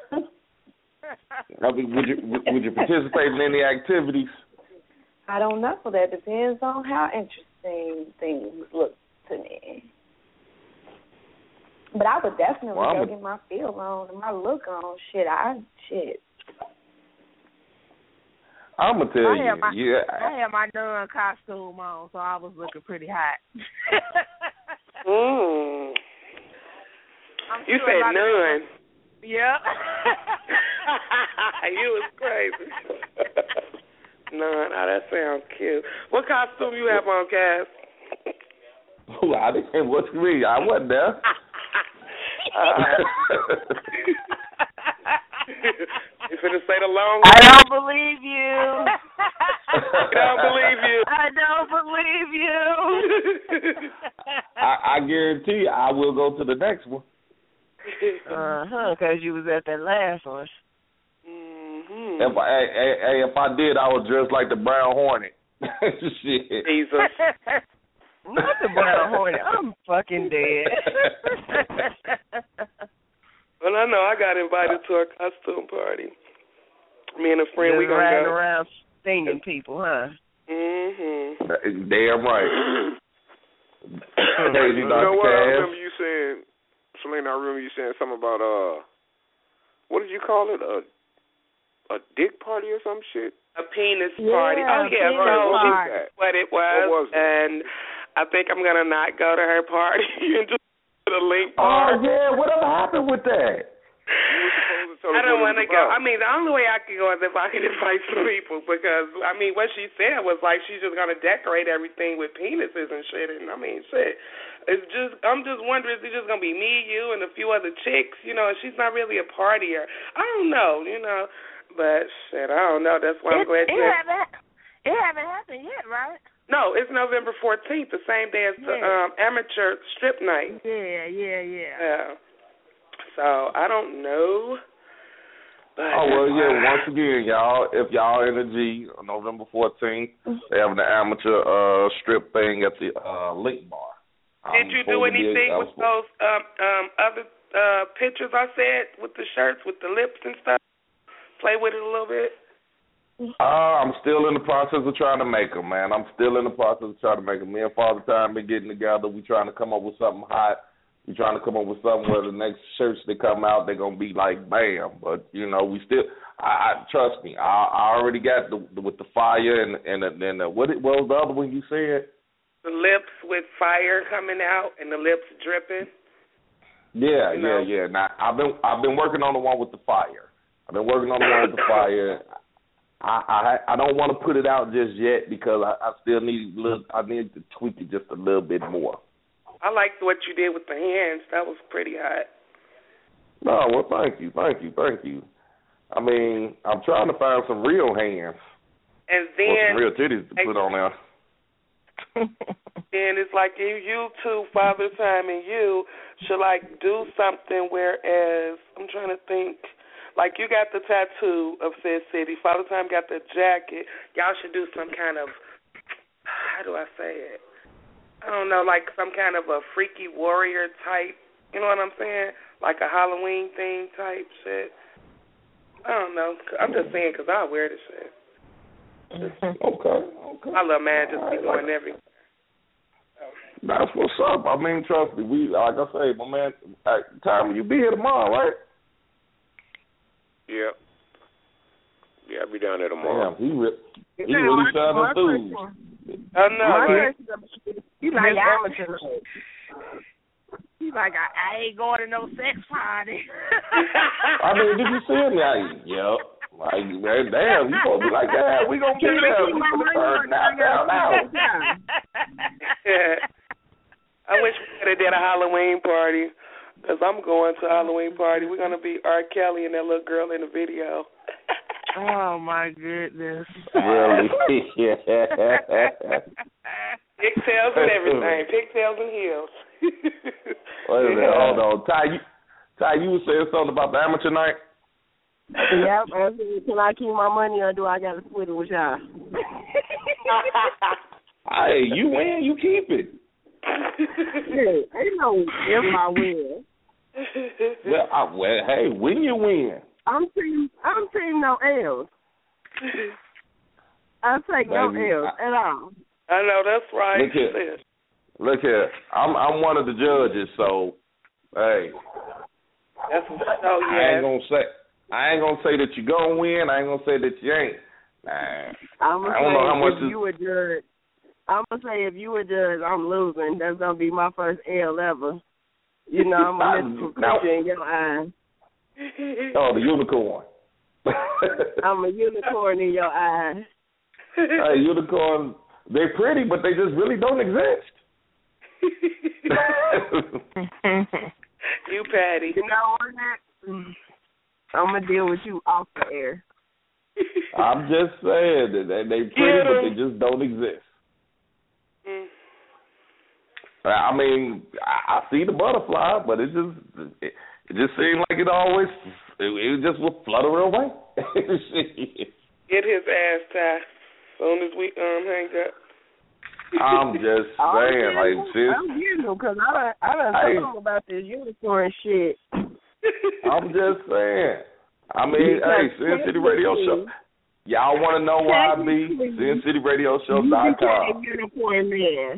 I mean, would you would you participate in any activities? I don't know. That depends on how interesting things look to me. But I would definitely well, go a... get my feel on and my look on. Shit, I shit. I'm gonna tell I you, had my, yeah. I had my nun costume on, so I was looking pretty hot. mm. You sure said nun. Yeah. You was crazy. Nun, oh, that sounds cute. What costume you have on, Cass? Oh, I didn't. What you mean? I wasn't there. uh, you finna say the long I don't believe you. I don't believe you. I don't believe you. I, I guarantee you I will go to the next one. Uh-huh, because you was at that last one. Mm-hmm. If I, hey, hey, if I did, I would dress like the Brown Hornet. Shit. Jesus. Not the Brown Hornet. I'm fucking dead. Well, I know I got invited to a costume party. Me and a friend, Just we gonna riding go. around stinging people, huh? Mm-hmm. Damn right. Hey, you know what? I remember you saying, Selena, I remember you saying something about, uh, what did you call it? A a dick party or some shit? A penis yeah, party. Oh, yeah. So what, what it was. What was it? And I think I'm going to not go to her party and just to the link Oh, party. yeah. Whatever happened with that? You were supposed to tell I don't want to go. about. I mean, the only way I could go is if I could invite some people because, I mean, what she said was like she's just going to decorate everything with penises and shit. And, I mean, shit. It's just, I'm just wondering, is it just going to be me, you, and a few other chicks? You know, she's not really a partier. I don't know, you know. But, shit, I don't know. That's why I'm it, glad it you haven't, it haven't happened yet, right? No, it's November fourteenth, the same day as the yeah. um, amateur strip night. Yeah, yeah, yeah. Yeah. So, I don't know. But Oh, well, yeah, once again, y'all, if y'all in the G, on November fourteenth, they have the amateur uh, strip thing at the uh, Lake Bar. Did you do anything with those um, um, other uh, pictures I said with the shirts, with the lips and stuff? Play with it a little bit? Uh, I'm still in the process of trying to make them, man. I'm still in the process of trying to make them. Me and Father Time been getting together. We trying to come up with something hot. We trying to come up with something where the next shirts that come out, they're going to be like, bam. But, you know, we still, I, I trust me, I, I already got the, the with the fire and and then what, it, what was the other one you said? The lips with fire coming out and the lips dripping. Yeah, you yeah, know? yeah. Now, I've been I've been working on the one with the fire. I've been working on the one with the fire. I, I I don't want to put it out just yet because I, I still need little, I need to tweak it just a little bit more. I liked what you did with the hands. That was pretty hot. No, well, thank you, thank you, thank you. I mean, I'm trying to find some real hands. And or then some real titties to put on there. And it's like you, you two, Father Time and you, should, like, do something whereas, I'm trying to think, like, you got the tattoo of Said City, Father Time got the jacket. Y'all should do some kind of, how do I say it? I don't know, like some kind of a freaky warrior type, you know what I'm saying? Like a Halloween theme type shit. I don't know. I'm just saying because I wear this shit. Okay, okay. My little man just be going everywhere. That's what's up. I mean, trust me. We, like I say, my man, Time, you be here tomorrow, right? Yeah. Yeah, I'll be down there tomorrow. Damn, he, re- he really sounded enthused. I know, right? He's like, amateur. He's like, I, I ain't going to no sex party. I mean, did you see him? Like, yep. Like, man, damn, you supposed to be like, yeah, we gonna be there. We gonna turn down, down, down. I wish we could have did a Halloween party, because I'm going to a Halloween party. We're going to be R. Kelly and that little girl in the video. Oh, my goodness. Really? Yeah. Pigtails and everything. Pigtails and heels. Wait a minute, yeah. Hold on. Ty, you, Ty, you were saying something about the amateur night? Yep. I said, can I keep my money or do I got to split it with y'all? Hey, you win, you keep it. Hey, ain't no if I win. Well, I, well, hey, win you win. I'm team. I'm team no L's. I take no L's at all. I know that's right. Look here. Look here. I'm I'm one of the judges, so hey. That's so yeah. I ain't gonna say I ain't gonna say that you gonna win. I ain't gonna say that you ain't. Nah. I'm gonna I don't say know how much if you a judge. I'm gonna say if you a judge, I'm losing. That's gonna be my first L ever. You know, I'm a mythical creature in your eyes. Oh, the unicorn. I'm a unicorn in your eyes. Hey, unicorn, they're pretty, but they just really don't exist. You Patty. You know what? I'm going to deal with you off the air. I'm just saying that they, they pretty, yeah. But they just don't exist. Mm. I mean, I, I see the butterfly, but it just it, it just seemed like it always it, it just would flutter away. Get his ass tied as soon as we um hang up. I'm just saying, like, sis. I'm getting them because I done, I done told them about this unicorn shit. I'm just saying. I mean, hey, Sin City Radio Show. Y'all want to know why I be? Sin City Radio Show dot com. You became unicorn man.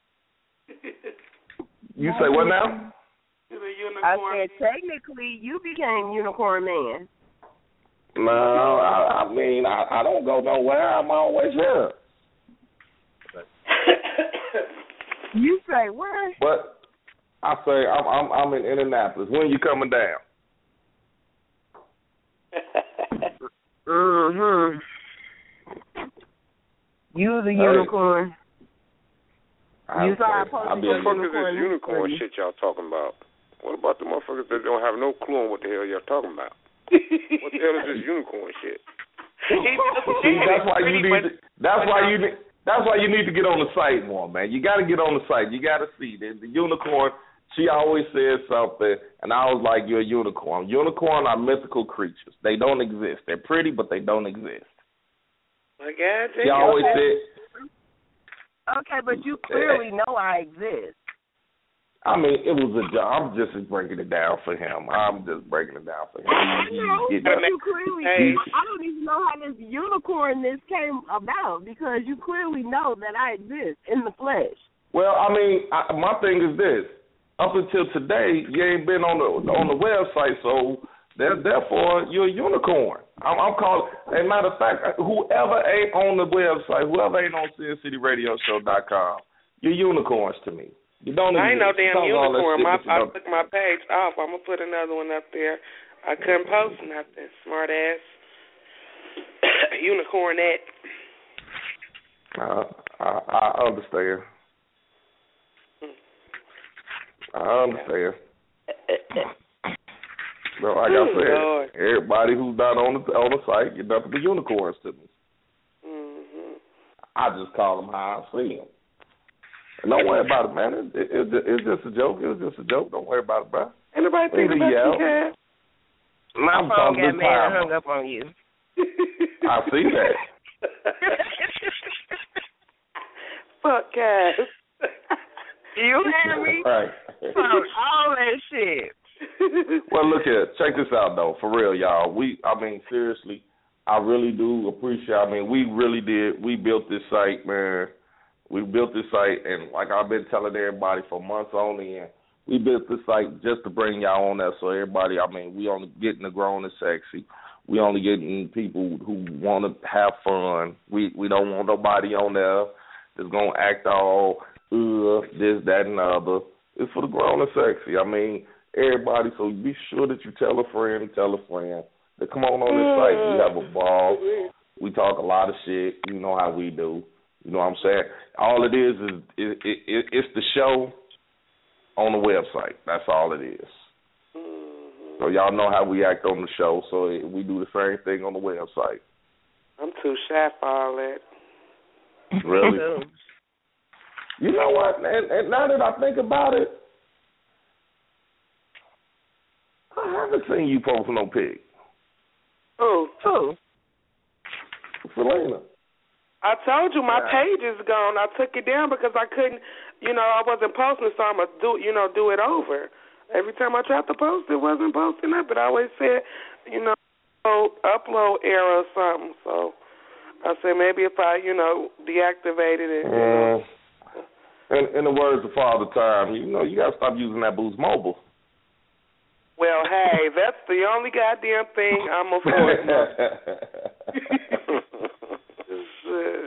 You say what now? I said technically you became unicorn man. No, I, I mean I, I don't go nowhere. I'm always here. You say where? But I say I'm I'm I'm in Indianapolis. When you coming down? Mhm. You the unicorn. I, you saw I posted the fuck is this unicorn shit y'all talking about? What about the motherfuckers that don't have no clue on what the hell y'all talking about? What the hell is this unicorn shit? See, that's why you need. To, that's why you need. That's why you need to get on the site more, man. You got to get on the site. You got to see the, the unicorn. She always says something, and I was like, "You're a unicorn. Unicorn are mythical creatures. They don't exist. They're pretty, but they don't exist." My God, she always said. Okay, but you clearly know I exist. I mean, it was a job. I'm just breaking it down for him. I'm just breaking it down for him. I know, but you clearly, hey. I don't even know how this unicorn this came about because you clearly know that I exist in the flesh. Well, I mean, I, my thing is this. Up until today, you ain't been on the on the website, so that, therefore you're a unicorn. I'm, I'm calling. As a matter of fact, whoever ain't on the website, whoever ain't on Sin City Radio Show dot com, you're unicorns to me. You don't. I ain't no damn unicorn. My, I took my page off. I'm gonna put another one up there. I couldn't post nothing. Smart ass unicornette. Uh, I, I understand. I understand. So, like I said, Lord. Everybody who's not on the on the site, you're nothing but unicorns to me. Mm-hmm. I just call them how I see them. Don't worry about it, man. It, it, it, it's just a joke. It was just a joke. Don't worry about it, bro. Anybody think about you, Cass? My I'm phone got talking mad and time. hung up on you. I see that. Fuck, Cass. You hear me? Right. Fuck all that shit. Well, look here. Check this out, though. For real, y'all. We, I mean, seriously, I really do appreciate. I mean, we really did. We built this site, man. We built this site, and like I've been telling everybody for months on end, we built this site just to bring y'all on there. So everybody, I mean, we only getting the grown and sexy. We only getting people who want to have fun. We we don't want nobody on there that's gonna act all uh this, that, and the other. It's for the grown and sexy. I mean, everybody. So be sure that you tell a friend, tell a friend to come on on this site. We have a ball. We talk a lot of shit. You know how we do. You know what I'm saying? All it is is it, it, it, it's the show on the website. That's all it is. So y'all know how we act on the show, so it, we do the same thing on the website. I'm too shy for all that. Really? You know what? And, and now that I think about it, I haven't seen you post no pic. Who? Who? Selena. I told you my Yeah. page is gone. I took it down because I couldn't, you know, I wasn't posting, so I'm going to do, you know, do it over. Every time I tried to post, it wasn't posting up. But I always said, you know, upload error or something. So I said maybe if I, you know, deactivated it. You know. uh, in, in the words of Father Time, you know, you got to stop using that Boost Mobile. Well, hey, that's the only goddamn thing I'm affording. uh,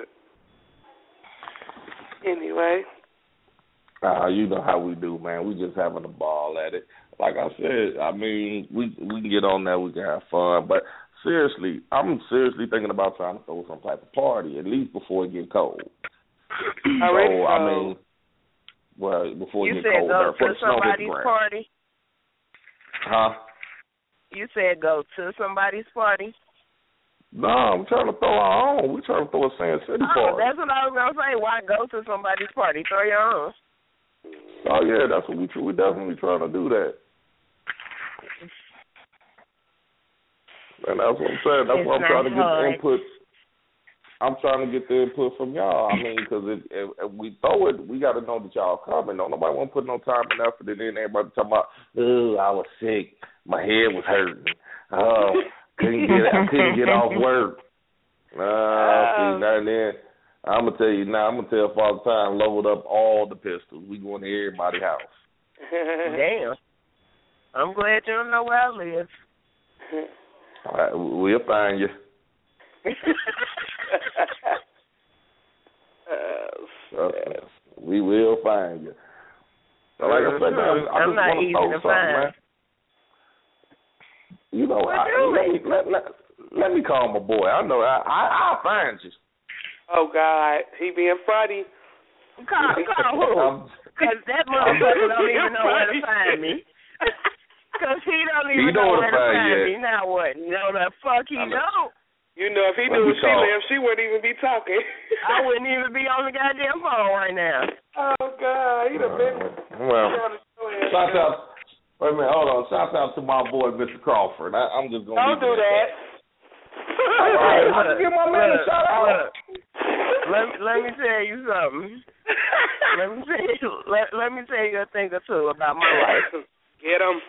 anyway. Uh, you know how we do, man. We just having a ball at it. Like I said, I mean, we we can get on there, we can have fun. But seriously, I'm seriously thinking about trying to throw some type of party, at least before it get cold. Already so, cold. I mean, well, before You it get said cold. go there, before to the snow hit the somebody's ground. party? Huh? You said go to somebody's party? No, I'm trying to throw our own. We're trying to throw a Sand City Oh, party. that's what I was going to say. Why go to somebody's party? Throw your own. Oh, yeah, that's what we we definitely trying to do that. And that's what I'm saying. That's It's what I'm not trying to get hard. the input. I'm trying to get the input from y'all. I mean, because if, if, if we throw it, we got to know that y'all coming. Don't nobody want to put no time and effort in. Everybody talking about, oh, I was sick. My head was hurting. Oh, couldn't get I couldn't get off work. Uh, see, now and then, I'm going to tell you now, I'm going to tell Father Time, load up all the pistols. We going to everybody's house. Damn. I'm glad you don't know where I live. All right, we'll find you. oh, okay. We will find you. So like I said, man, I I'm just not want to easy throw to something, find. man. You know, What I, you let me let, let, let me call my boy. I know I I I'll find you. oh God, he being funny. Call, call who? Because that motherfucker don't even know where to find me. Because he don't even He know know where where to to find find you me. Now what? You know the fuck he I know. don't. You know, if he Let knew me where she call. lived, she wouldn't even be talking. I wouldn't even be on the goddamn phone right now. Oh God, he done been. Well, Shout shout out. Wait a minute, hold on. Shout out to my boy, Mister Crawford. I, I'm just gonna Don't leave do it at that. All right, I can give my man a Look, shout out. look. Let, let me tell you something. Let me tell you. Let, let me tell you a thing or two about my life. Get him.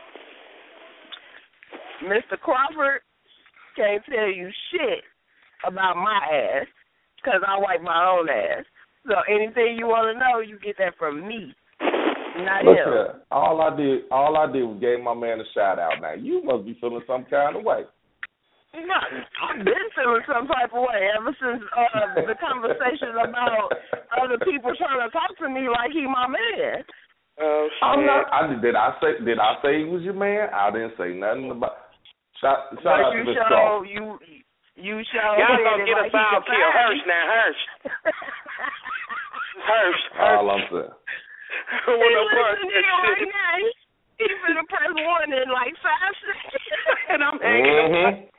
Mister Crawford can't tell you shit about my ass because I wipe my own ass. So anything you want to know, you get that from me, not Look him. here, all I did, all I did was gave my man a shout out. Now you must be feeling some kind of way. No, I've been feeling some type of way ever since uh, the conversation about other people trying to talk to me like he my man. Oh shit. I'm not. I did. I say? Did I say he was your man? I didn't say nothing about. Shout, shout But out you to Mister show Crawford. you you show Y'all said gonna it get like a foul he could kill. find Hirsch me. now, Hirsch. Hirsch. All I'm saying. He listening right now. He, he finna press one in like five seconds. And I'm hanging Mm-hmm. up.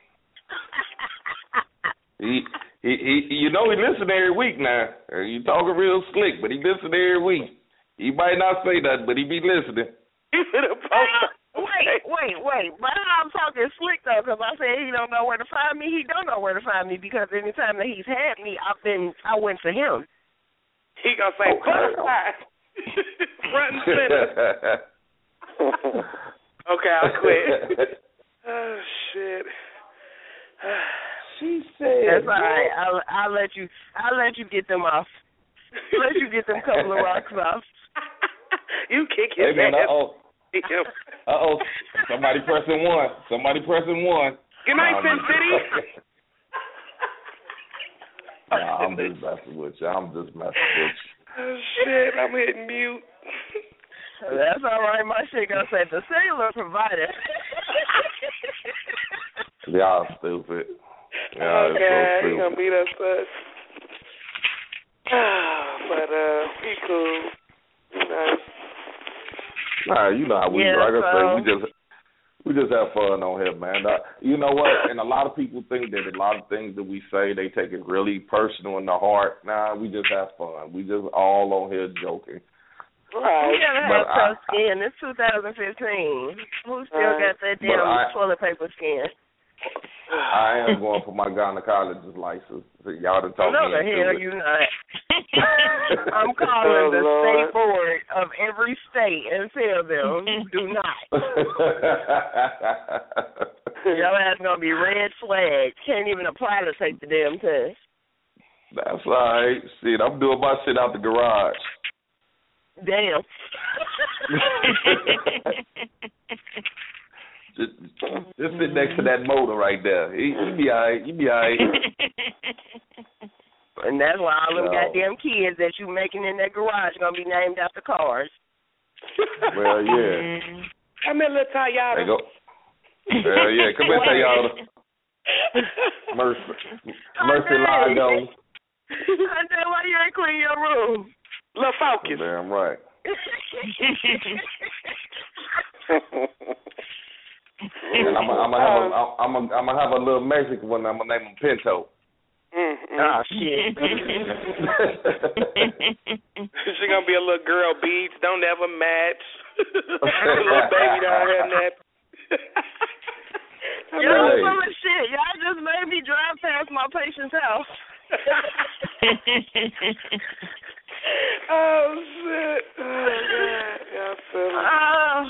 He, he, he, you know he listen every week now. You talking real slick, but he listen every week. He might not say that, but he be listening. He finna post. Wait, wait, wait. But I'm talking slick, though, because I said he don't know where to find me. He don't know where to find me because anytime that he's had me, I've been, I went to him. He gonna say, butterfly. Front and center. Okay, I'll quit. Oh, shit. She said. That's all right. I'll, I'll let you, I'll let you get them off. Let you get them couple of rocks off. You kick his hey, man, ass. Uh-oh. Uh-oh. Somebody pressing one. Somebody pressing one. Good night, um, Sin City. Nah, I'm just messing with you. I'm just messing with you. Oh, shit. I'm hitting mute. That's all right. My shit gonna say the cellular provider. Y'all stupid. Y'all okay, so he gonna beat us up. But, uh, he cool. You know. Nah, you know how we, yeah, like I so. said, we just we just have fun on here, man. Uh, you know what? And a lot of people think that a lot of things that we say, they take it really personal in the heart. Nah, we just have fun. We just all on here joking. Right. You gotta have but tough I, skin. It's two thousand fifteen. Who still right. got that damn I, toilet paper skin? I am going for my gynecologist license. So y'all done talk no, me the hell it. you not. I'm calling oh, the Lord. state board of every state and tell them do not. Your ass gonna be red flagged. Can't even apply to take the damn test. That's all right. Shit, I'm doing my shit out the garage. Damn. Just, just sit next to that motor right there. He, he be all right. He be all right. And that's why all them no. goddamn kids that you making in that garage are going to be named after cars. Well, yeah. Come here, little Toyota. There go. Well, yeah. Come here, Toyota. Mercy. Mercy Lago. I said, why you ain't clean your room? Little focus. Damn right. And I'm gonna have a, I'm gonna, I'm gonna have a little Mexican one. I'm gonna name him Pinto. Mm-hmm. Oh shit! She gonna be a little girl beads. Don't ever match. Little baby down here napping. Y'all hey. Full of shit. Y'all just made me drive past my patient's house. Oh shit! Oh god! Y'all feel it. Oh.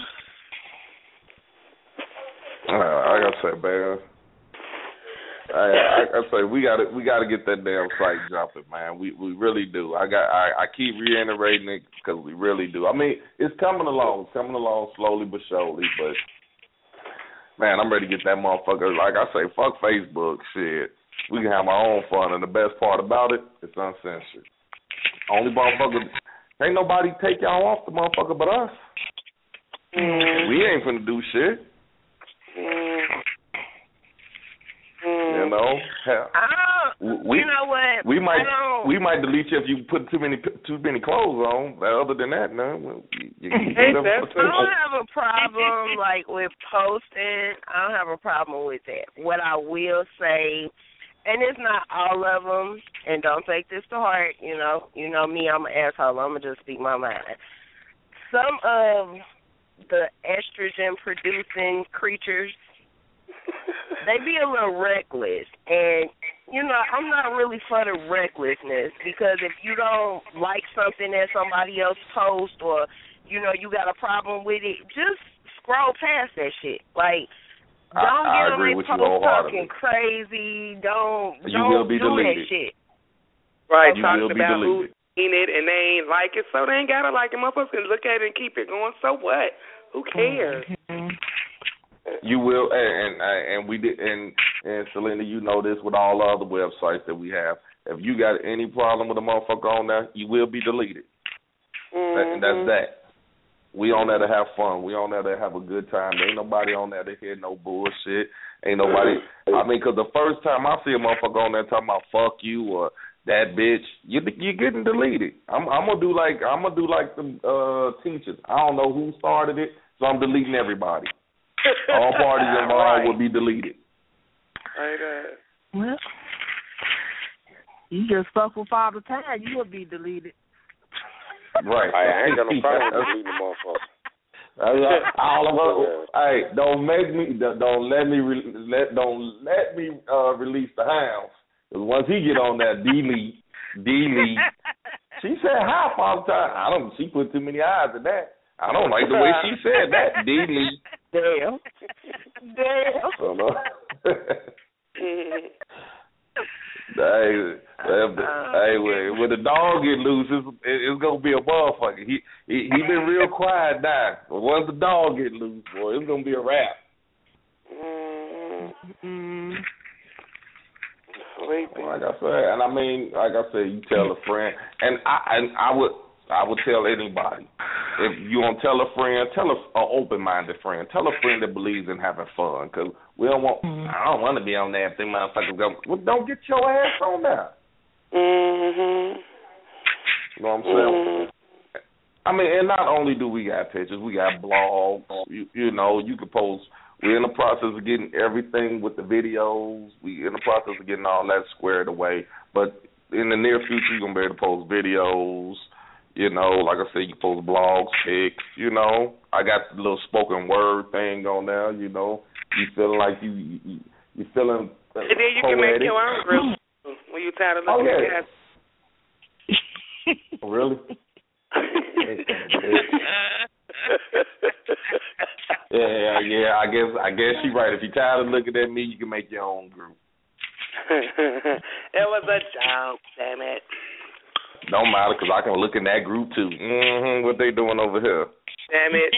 Uh, like I said, man, I, I, I say we got to we got to get that damn site jumping, man. We we really do. I got I, I keep reiterating it because we really do. I mean, it's coming along, it's coming along slowly but surely. But man, I'm ready to get that motherfucker. Like I say, fuck Facebook, shit. We can have our own fun, and the best part about it, it's uncensored. Only motherfucker, ain't nobody take y'all off the motherfucker but us. Mm. We ain't finna do shit. Mm. You know, hell, oh, we you know what? We might we might delete you if you put too many too many clothes on. But other than that, no. You, you, hey, I don't have a problem like with posting. I don't have a problem with that. What I will say, and it's not all of them, and don't take this to heart. You know, you know me. I'm an asshole. I'm gonna just speak my mind. Some of the estrogen producing creatures, they be a little reckless. And, you know, I'm not really for the recklessness because if you don't like something that somebody else posts or, you know, you got a problem with it, just scroll past that shit. Like, don't I, I get on agree their with you post talking wholeheartedly. crazy. Don't, you don't will be do deleted. that shit. Right, you talking will be about deleted. who seen it and they ain't like it, so they ain't got to like it. Motherfuckers can look at it and keep it going. So what? Who cares? You will, and and, and we did, and and Selena, you know this with all the other websites that we have. If you got any problem with a motherfucker on there, you will be deleted. Mm-hmm. That, and that's that. We on there to have fun. We on there to have a good time. There ain't nobody on there to hear no bullshit. Ain't nobody. I mean, because the first time I see a motherfucker on there talking about fuck you or that bitch, you you getting deleted. I'm I'm gonna do like I'm gonna do like the uh, teachers. I don't know who started it, so I'm deleting everybody. All parties involved right. will be deleted. Right. Uh, Well, you just fuck with Father Time, you will be deleted. Right. I ain't got no problem with deleting the motherfucker. All of us, hey, don't make me, don't let me, re, let, don't let me uh, release the hounds. Because once he get on that delete, delete. She said half all the time. I don't. She put too many eyes in that. I don't like the way she said that. Delete. Damn. Damn. So, no. Hey, if the, hey, when, when the dog get loose, it's, it's gonna be a motherfucker. He he he been real quiet now, but once the dog get loose, boy, it's gonna be a wrap. Mm-hmm. Like I said, and I mean, like I said, you tell a friend, and I and I would I would tell anybody, if you want to tell a friend, tell a, a open-minded friend, tell a friend that believes in having fun, because we don't want, I don't want to be on there if them motherfuckers go, well, don't get your ass on there. Mhm. You know what I'm saying? Mm-hmm. I mean, and not only do we got pictures, we got blogs. You, you know, you can post. We're in the process of getting everything with the videos. We in the process of getting all that squared away. But in the near future, you're gonna be able to post videos. You know, like I said, you post blogs, pics. You know, I got the little spoken word thing on there. You know, you feeling like you you, you feeling. Uh, and then you poetic. can make your own group when you tired of looking oh, yeah. at that. Really? yeah, yeah. I guess I guess she's right. If you're tired of looking at me, you can make your own group. It was a joke, damn it. Don't matter, because I can look in that group too. Mm-hmm, what they doing over here? Damn it.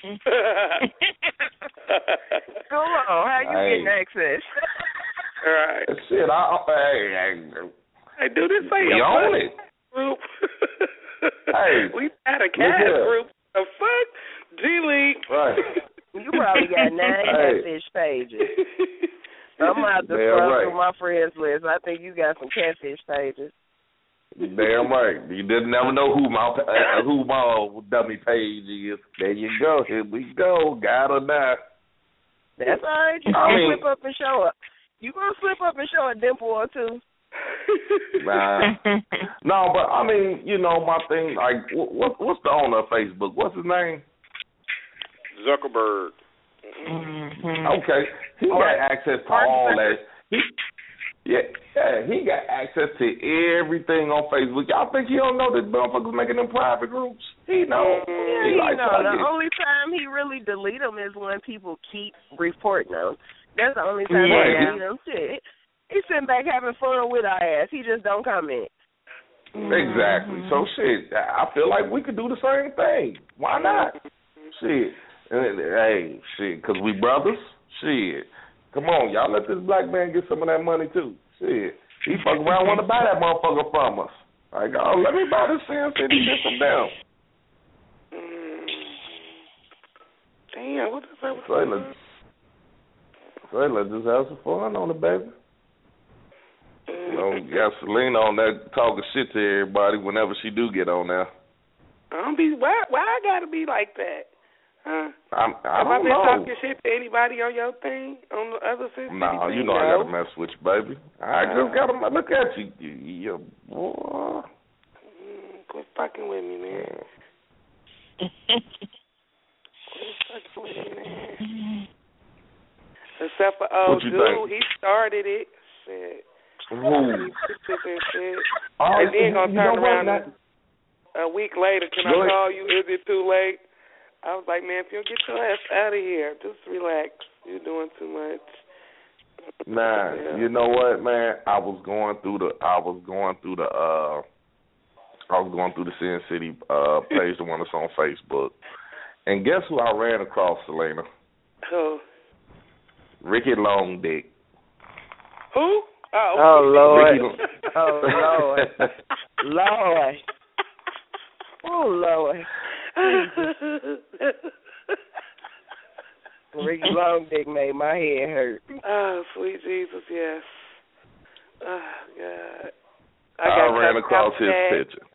Go on. How you hey. getting access? All right. Shit, I, hey, hey, I do this for we you. own it. Group. Hey, we had a cat group. The fuck? Delete. Right. You probably got nine hey. catfish pages. I'm going to have to Damn scroll right. through my friends list. I think you got some catfish pages. Damn right. You didn't never know who my uh, who my dummy page is. There you go. Here we go. Got or not. That's all right. You I gonna mean, slip up and show up. You gonna slip up and show a dimple or two. Nah. No, but I mean, you know, my thing, like, what, what's the owner of Facebook? What's his name? Zuckerberg. Mm-hmm. Okay. He got access to all that. He, yeah, yeah, he got access to everything on Facebook. Y'all think he don't know that motherfuckers making them private groups? He know. Yeah, he, he like, know. The it. only time he really delete them is when people keep reporting them. That's the only time Right. he delete them. Shit. He's sitting back having fun with our ass. He just don't comment. Exactly. So, shit, I feel like we could do the same thing. Why not? Shit. Hey, shit, because we brothers? Shit. Come on, y'all let this black man get some of that money, too. Shit. He fuck around want to buy that motherfucker from us. Like, oh, let me buy this Sin City shit from them. Damn, what the fuck? So, let's, so let's just have some fun on it, baby. You know, got Selena on there talking shit to everybody whenever she do get on there. I don't be why why I gotta be like that? Huh? I'm, I Have I don't been know. talking shit to anybody on your thing? On the other Sin No, City you thing? know I No. gotta mess with you, baby. I just gotta look at you, you, you boy. Mm, quit fucking with me, man. Quit fucking with me, man. Except for old you dude, think? he started it. Shit. Who? And shit. Oh, and then gonna you turn know around what? a week later. Can Really? I call you? Is it too late? I was like, man, if you don't get your ass out of here, just relax. You're doing too much. Nah, Yeah. you know what, man? I was going through the, I was going through the, uh, I was going through the Sin City uh page, the one that's on Facebook, and guess who I ran across, Selena? Who? Ricky Long Dick. Who? Oh, Oh, Lord. Ricky, Oh, Lord. Lord. Oh, Lord. Ricky Long Dick made my head hurt. Oh, sweet Jesus, yes. Oh, God. I, I got ran cussed across out his for that. picture.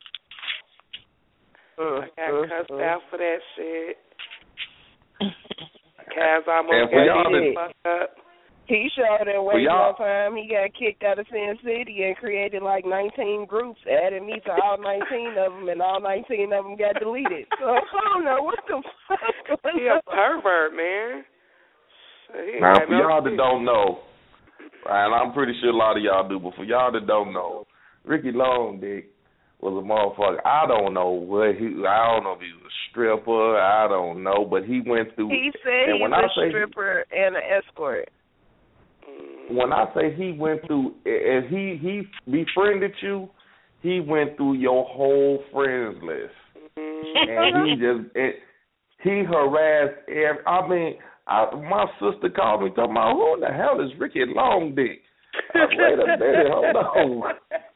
Uh, I got uh, cussed uh. out for that shit. Kaz almost And for got y'all me that- fucked up. He showed that way well, one time. He got kicked out of Sin City and created like nineteen groups, added me to all nineteen of them, and all nineteen of them got deleted. So I don't know what the fuck going He a pervert, man. He now, ain't for no y'all that shit. don't know, and I'm pretty sure a lot of y'all do, but for y'all that don't know, Ricky Long Dick was a motherfucker. I don't know what he. I don't know if he was a stripper. I don't know, but he went through. He said and he when was I a say, stripper and an escort. When I say he went through, as he he befriended you, he went through your whole friends list, and he just it, he harassed. Every, I mean, I, my sister called me talking about who the hell is Ricky Long Dick? I said, wait a minute, hold on.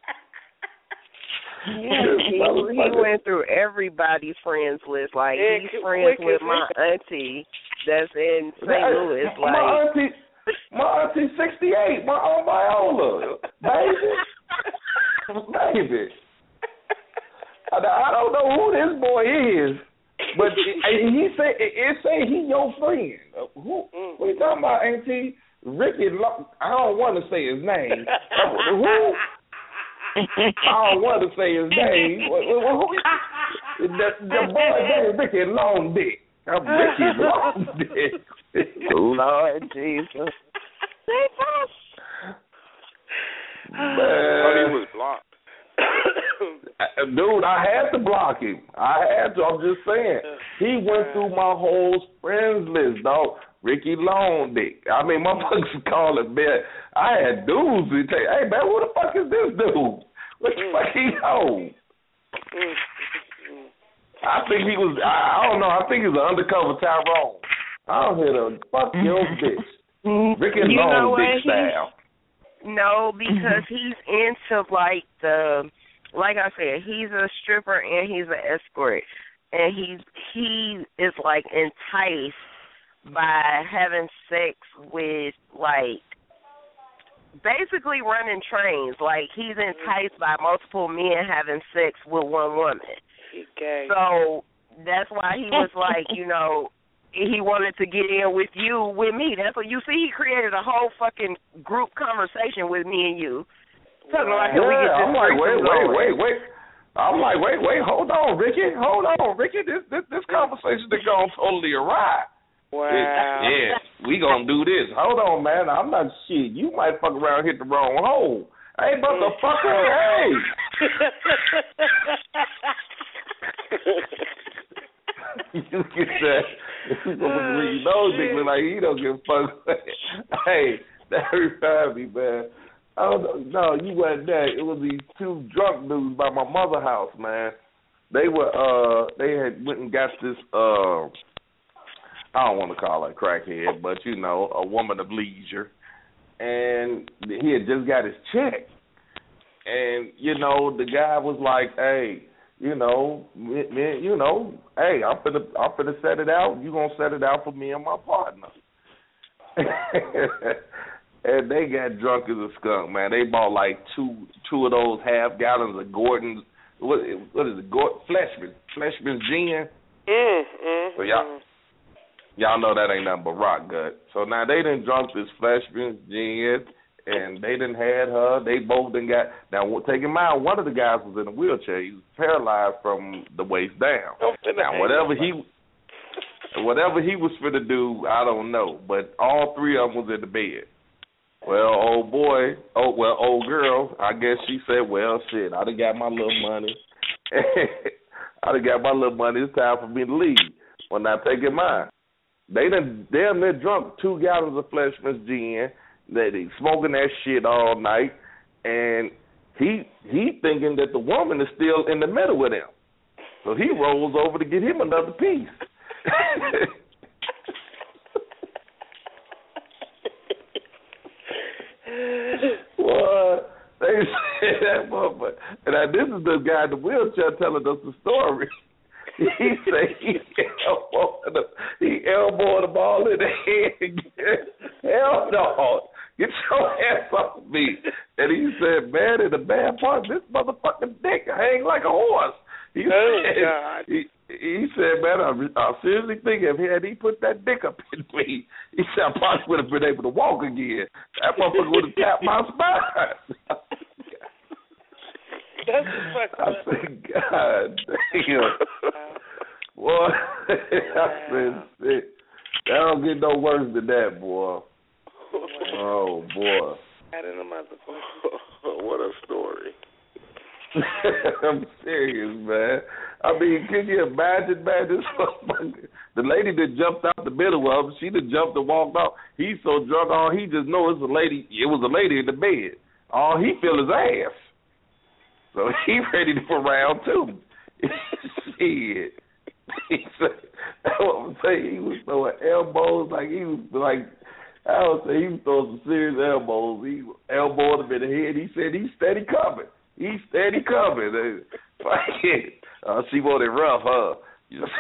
Yeah, he, he went through everybody's friends list. Like Yeah, he's quick, friends quick, with quick. my auntie that's in Saint Louis. My Like auntie, my auntie sixty-eight, my aunt Viola, baby, baby. I, I don't know who this boy is, but it, he say it, it say he your friend. Who? What you talking about, auntie? Ricky? Lo- I don't want to say his name. Who? I don't want to say his name. The, the boy named Ricky Long Dick. I'm Ricky Long Dick. Lord Jesus. But he was blocked. Dude, I had to block him. I had to. I'm just saying. He went through my whole friends list, dog. Ricky Long Dick. I mean, motherfuckers call it, man. I had dudes who say, hey, man, who the fuck is this dude? What the fuck he on? I think he was, I, I don't know, I think he's an undercover Tyrone. I don't hear the fuck your bitch. Ricky You know Long Dick what? style. No, because he's into like the, like I said, he's a stripper and he's an escort, and he's he is like enticed by having sex with like basically running trains. Like he's enticed by multiple men having sex with one woman. Okay. So that's why he was like, you know, he wanted to get in with you, with me. That's what you see. He created a whole fucking group conversation with me and you. Talking like, can we get this I'm like, wait, person wait, going? wait, wait. I'm like, wait, wait, hold on, Ricky, hold on, Ricky. This this, this conversation is going totally awry. Wow. Yeah, we gonna do this. Hold on, man. I'm not shit. You might fuck around and hit the wrong hole. Hey, motherfucker, hey. You get that? You know, nigga, like he don't give a fuck. Hey, that reminds me, man. I don't know. No, you wasn't there. It was these two drunk dudes by my mother's house, man. They were, uh, they had went and got this, uh. I don't want to call her a crackhead, but, you know, a woman of leisure. And he had just got his check. And, you know, the guy was like, hey, you know, me, me, you know, hey, I'm finna, I'm finna set it out. You gonna set it out for me and my partner. And they got drunk as a skunk, man. They bought like two two of those half gallons of Gordon's, what, what is it, Gordon, Fleshman, Fleshman's gin. Mm, mm, so y'all, y'all know that ain't nothing but rock gut. So now they done drunk this Fleshman's gin, and they done had her. They both done got, now take in mind, one of the guys was in a wheelchair. He was paralyzed from the waist down. Now whatever he, whatever he was finna do, I don't know. But all three of them was in the bed. Well, old boy, oh well, old girl, I guess she said, well, shit, I done got my little money. I done got my little money. It's time for me to leave. Well, now take in mind, they done damn near drunk two gallons of Fleshman's gin. They, they smoking that shit all night, and he he thinking that the woman is still in the middle with him. So he rolls over to get him another piece. Well, they said that motherfucker. And now, this is the guy in the wheelchair telling us the story. He said he elbowed him, he elbowed him all in the head. Hell no. Get your ass off me. And he said, man, in the bad part, this motherfucking dick hang like a horse. He oh, said, God. He, he said said, man, I, I seriously think if he had he put that dick up in me, he said I probably would have been able to walk again. That motherfucker would have tapped my spine. That's fucked up. I said, God damn. Boy, I said, shit. That don't get no worse than that, boy. Oh, boy. What a story. I'm serious, man. I mean, can you imagine, man, this motherfucker, the lady that jumped out the middle of him, she done jumped and walked off. He's so drunk, all he just knows it's a lady, it was a lady in the bed. All he feel is ass. So he ready to put around, too. Shit. He said, that's what I'm saying. He was throwing elbows like he was like, I would say he was throwing some serious elbows. He elbowed him in the head. He said he's steady coming. He's steady coming. uh, she wanted rough, huh? You know,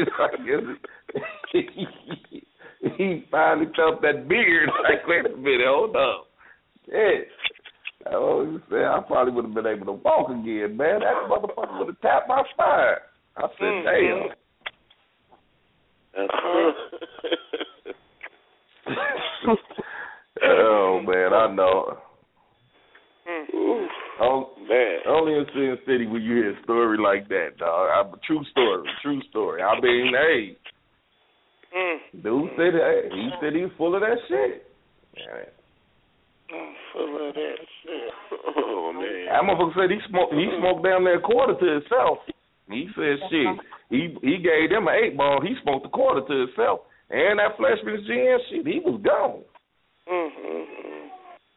he, he finally felt that beard. Like, wait a minute, hold up. Shit. I always said I probably would have been able to walk again, man. That motherfucker would have tapped my spine. I said, mm-hmm. damn. Oh, man, I know. Oh, man. Only in Sin City will you hear a story like that, dog. I, true story, true story. I mean, hey, mm. dude said, hey, he said he was full of that shit. Yeah. I'm full of that shit. Oh, man. That motherfucker said he smoked, he smoked down there a quarter to himself. He said, shit, he he gave them an eight ball. He smoked a quarter to himself. And that Fleshman's gin, shit, he was gone. Mm-hmm.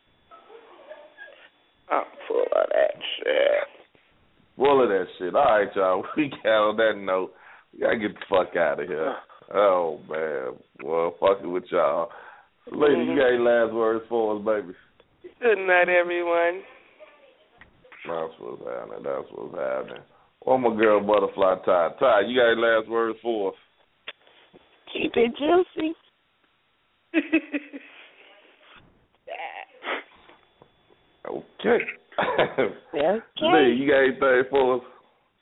I'm full of that shit. Full of that shit. All right, y'all. We got on that note. We got to get the fuck out of here. Oh, man. Well, fuck it with y'all. Lady, mm-hmm. you got any last words for us, baby? Good night, everyone. That's what's happening. That's what's happening. One more girl, Butterfly Ty. Ty, you got any last words for us? Keep it juicy. Okay. Okay. Lee, you got anything for us?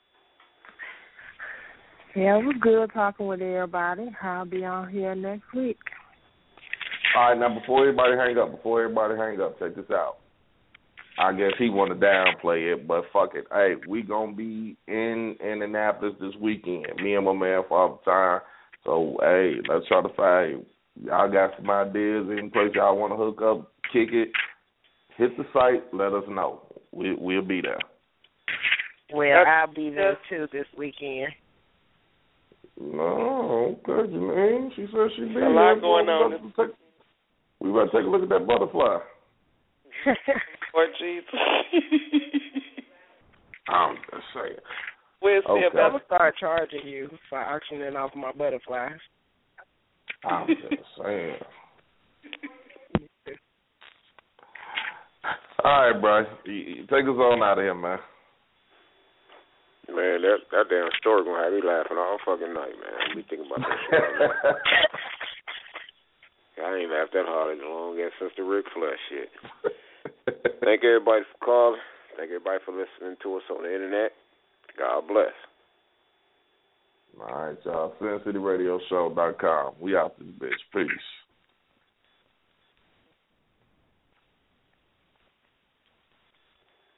Yeah, it was good talking with everybody. I'll be on here next week. All right, now before everybody hang up, before everybody hang up, check this out. I guess he want to downplay it, but fuck it. Hey, we gonna be in Indianapolis this weekend. Me and my man Father Time. So hey, let's try to find. Y'all got some ideas, any place y'all want to hook up, kick it. Hit the site. Let us know. We we'll be there. Well, I'll be there too this weekend. No, okay, Janine. She said she'd be there. A lot going on. Take, we better take a look at that butterfly. Lord Jesus. I'm just saying. We'll see okay. about I'm going to start charging you for auctioning off my butterflies. I'm just saying. All right, bro. Take us on out of here, man. Man, that that damn story gonna have me laughing all fucking night, man. I be thinking about that shit. I ain't laughed that hard in a long ass since the Ric Flair shit. Thank everybody for calling. Thank everybody for listening to us on the internet. God bless. All right, y'all. Sin City Radio Show dot com. We out this bitch. Peace.